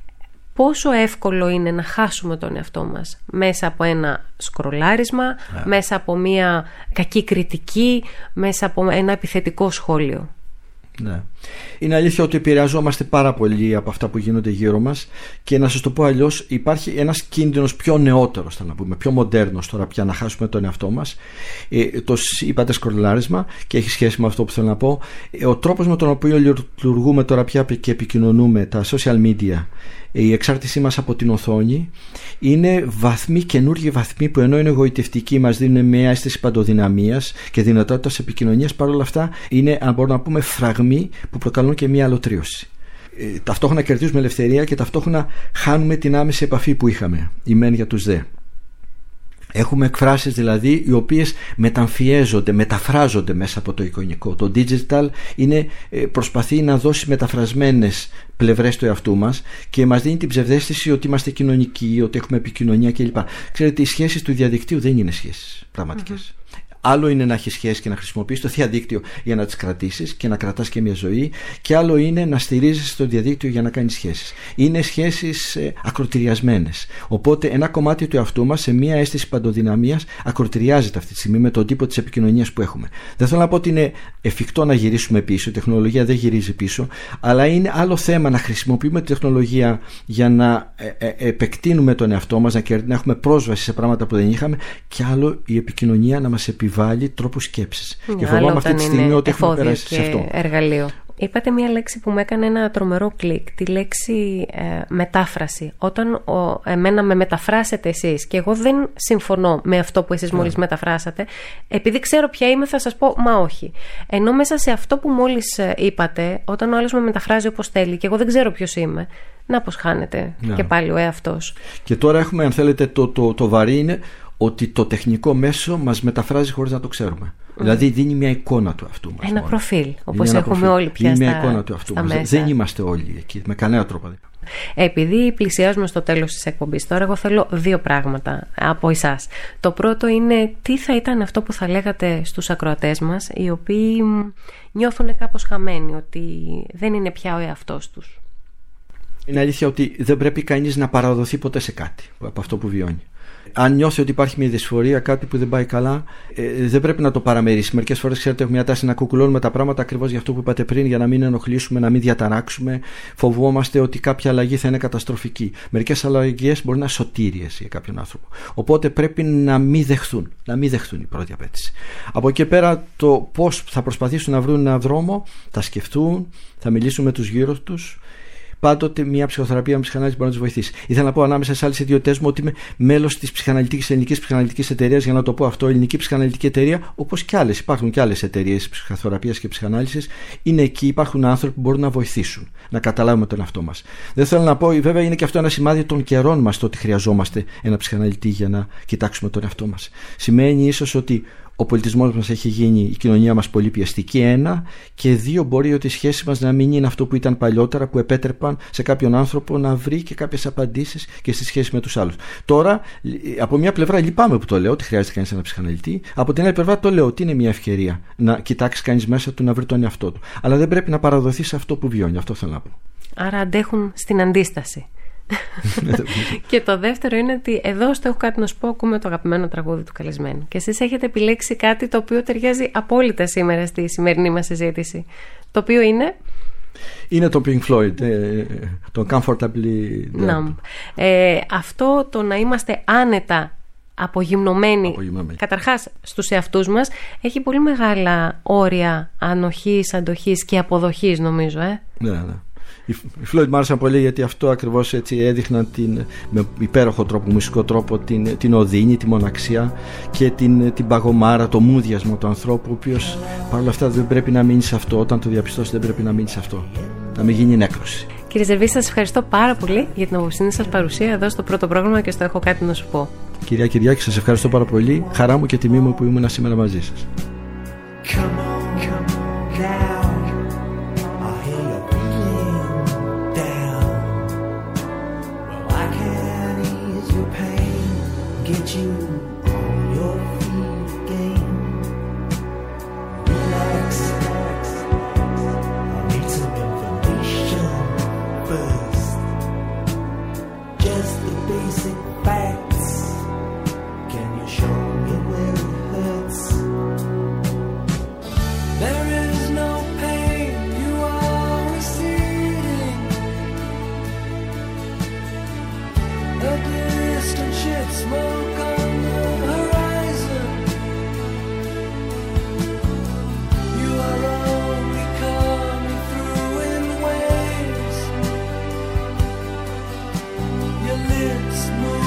πόσο εύκολο είναι να χάσουμε τον εαυτό μας μέσα από ένα σκρολάρισμα, yeah. μέσα από μια κακή κριτική, μέσα από ένα επιθετικό σχόλιο? Ναι. Είναι αλήθεια ότι επηρεαζόμαστε πάρα πολύ από αυτά που γίνονται γύρω μας, και να σας το πω αλλιώς, υπάρχει ένας κίνδυνος πιο νεότερος, θα να πούμε, πιο μοντέρνος τώρα πια, να χάσουμε τον εαυτό μας. Ε, το είπατε σκρολάρισμα και έχει σχέση με αυτό που θέλω να πω. Ε, ο τρόπος με τον οποίο λειτουργούμε τώρα πια και επικοινωνούμε, τα social media, η εξάρτησή μας από την οθόνη, είναι βαθμοί, καινούργιοι βαθμοί που ενώ είναι εγωιτευτικοί, μας δίνουν μια αίσθηση παντοδυναμίας και δυνατότητας επικοινωνίας, παρόλα αυτά είναι, αν μπορούμε να πούμε, φραγμοί που προκαλούν και μια αλωτρίωση. Ε, ταυτόχρονα κερδίζουμε ελευθερία και ταυτόχρονα χάνουμε την άμεση επαφή που είχαμε, οι μεν για τους δε. Έχουμε εκφράσεις δηλαδή οι οποίες μεταμφιέζονται, μεταφράζονται μέσα από το εικονικό. Το digital είναι, προσπαθεί να δώσει μεταφρασμένες πλευρές του εαυτού μας και μας δίνει την ψευδαίσθηση ότι είμαστε κοινωνικοί, ότι έχουμε επικοινωνία κλπ. Ξέρετε, οι σχέσεις του διαδικτύου δεν είναι σχέσεις πραγματικές. Mm-hmm. Άλλο είναι να έχει σχέση και να χρησιμοποιείς το διαδίκτυο για να τις κρατήσεις και να κρατάς και μια ζωή, και άλλο είναι να στηρίζεσαι στο διαδίκτυο για να κάνεις σχέσεις. Είναι σχέσεις ε, ακροτηριασμένες. Οπότε ένα κομμάτι του εαυτού μας, σε μια αίσθηση παντοδυναμίας, ακροτηριάζεται αυτή τη στιγμή με τον τύπο της επικοινωνίας που έχουμε. Δεν θέλω να πω ότι είναι εφικτό να γυρίσουμε πίσω, η τεχνολογία δεν γυρίζει πίσω, αλλά είναι άλλο θέμα να χρησιμοποιούμε τη τεχνολογία για να ε, ε, επεκτείνουμε τον εαυτό μας, να, να έχουμε πρόσβαση σε πράγματα που δεν είχαμε, και άλλο η επικοινωνία να μας επιβάλλει βάλει τρόπους σκέψης. Mm, και φοβάμαι αυτή τη στιγμή ότι έχουμε περάσει σε αυτό. Εργαλείο. Είπατε μια λέξη που μου έκανε ένα τρομερό κλικ, τη λέξη ε, μετάφραση. Όταν ο, εμένα με μεταφράσετε εσείς και εγώ δεν συμφωνώ με αυτό που εσείς yeah. μόλις μεταφράσατε, επειδή ξέρω ποια είμαι θα σας πω μα όχι. Ενώ μέσα σε αυτό που μόλις είπατε, όταν ο άλλος με μεταφράζει όπως θέλει και εγώ δεν ξέρω ποιος είμαι, να πως χάνεται yeah. και πάλι ο εαυτός. Και τώρα έχουμε, αν θέλετε, το, το, το βαρύ είναι ότι το τεχνικό μέσο μας μεταφράζει χωρίς να το ξέρουμε. Mm. Δηλαδή δίνει μια εικόνα του αυτού μας. Ένα μόνο. προφίλ, όπως ένα έχουμε προφίλ. όλοι πια δίνει στα, μια εικόνα του αυτού μας. μέσα. Δεν είμαστε όλοι εκεί, με κανένα τρόπο. Επειδή πλησιάζουμε στο τέλος της εκπομπής τώρα, εγώ θέλω δύο πράγματα από εσάς. Το πρώτο είναι τι θα ήταν αυτό που θα λέγατε στους ακροατές μας, οι οποίοι νιώθουν κάπως χαμένοι, ότι δεν είναι πια ο εαυτός τους. Είναι αλήθεια ότι δεν πρέπει κανείς να παραδοθεί ποτέ σε κάτι από αυτό που βιώνει. Αν νιώθει ότι υπάρχει μια δυσφορία, κάτι που δεν πάει καλά, ε, δεν πρέπει να το παραμερίσει. Μερικές φορές, ξέρετε, έχουμε μια τάση να κουκουλώνουμε τα πράγματα ακριβώς για αυτό που είπατε πριν, για να μην ενοχλήσουμε, να μην διαταράξουμε. Φοβόμαστε ότι κάποια αλλαγή θα είναι καταστροφική. Μερικές αλλαγές μπορεί να είναι σωτήριες για κάποιον άνθρωπο. Οπότε πρέπει να μην δεχθούν. Να μην δεχθούν η πρώτη απέτηση. Από εκεί πέρα, το πώς θα προσπαθήσουν να βρουν έναν δρόμο, θα σκεφτούν, θα μιλήσουν με τους γύρω τους. Πάντοτε μια ψυχοθεραπεία με ψυχανάλυση μπορεί να του βοηθήσει. Ήθελα να πω ανάμεσα σε άλλες ιδιότητες μου ότι είμαι μέλος της ψυχαναλυτικής, ελληνικής ψυχαναλυτικής εταιρείας, για να το πω αυτό, ελληνική ψυχαναλυτική εταιρεία, όπως και άλλες. Υπάρχουν και άλλες εταιρείες ψυχοθεραπείας και ψυχανάλυσης. Είναι εκεί, υπάρχουν άνθρωποι που μπορούν να βοηθήσουν να καταλάβουμε τον εαυτό μας. Δεν θέλω να πω, βέβαια, είναι και αυτό ένα σημάδι των καιρών μας, το ότι χρειαζόμαστε ένα ψυχαναλυτή για να κοιτάξουμε τον εαυτό μας. Σημαίνει ίσως ότι ο πολιτισμός μας έχει γίνει, η κοινωνία μας, πολύ πιεστική, ένα, και δύο, μπορεί ότι η σχέση μας να μην είναι αυτό που ήταν παλιότερα, που επέτρεπαν σε κάποιον άνθρωπο να βρει και κάποιες απαντήσεις και στη σχέση με τους άλλους. Τώρα, από μια πλευρά λυπάμαι που το λέω, ότι χρειάζεται κανείς ένα ψυχαναλυτή, από την άλλη πλευρά το λέω ότι είναι μια ευκαιρία να κοιτάξει κανείς μέσα του, να βρει τον εαυτό του. Αλλά δεν πρέπει να παραδοθεί σε αυτό που βιώνει, αυτό θέλω να πω. Άρα αντέχουν στην αντίσταση. Και το δεύτερο είναι ότι εδώ στο Έχω Κάτι Να Σου Πω ακούμε το αγαπημένο τραγούδι του καλεσμένου. Και εσείς έχετε επιλέξει κάτι το οποίο ταιριάζει απόλυτα σήμερα στη σημερινή μας συζήτηση. Το οποίο είναι. Είναι το Pink Floyd, ε, το Comfortably Numb. Ε, αυτό το να είμαστε άνετα απογυμνωμένοι, απογυμνωμένοι, καταρχάς στους εαυτούς μας, έχει πολύ μεγάλα όρια ανοχής, αντοχής και αποδοχής, νομίζω. Ε. Ναι, ναι. Οι Floyd μ' άρεσαν πολύ, γιατί αυτό ακριβώς έτσι έδειχναν την, με υπέροχο τρόπο, μουσικό τρόπο, την, την οδύνη, τη μοναξιά και την, την παγωμάρα, το μούδιασμα του ανθρώπου, ο οποίος παρόλα αυτά δεν πρέπει να μείνει σε αυτό. Όταν το διαπιστώσει, δεν πρέπει να μείνει σε αυτό. Να μην γίνει νέκρωση. Κύριε Ζερβίση, σας ευχαριστώ πάρα πολύ για την απόψινή σας παρουσία εδώ στο πρώτο πρόγραμμα και στο Έχω Κάτι Να Σου Πω. Κυρία Κυριάκη, σας ευχαριστώ πάρα πολύ. Χαρά μου και τιμή μου που ήμουν σήμερα μαζί σας. Get you on your feet again. Relax, relax. I need some information first. Just the basic facts. Can you show me where it hurts? There is no pain, you are receding. The distant ship smoke on the horizon. You are only coming through in waves. Your lips move.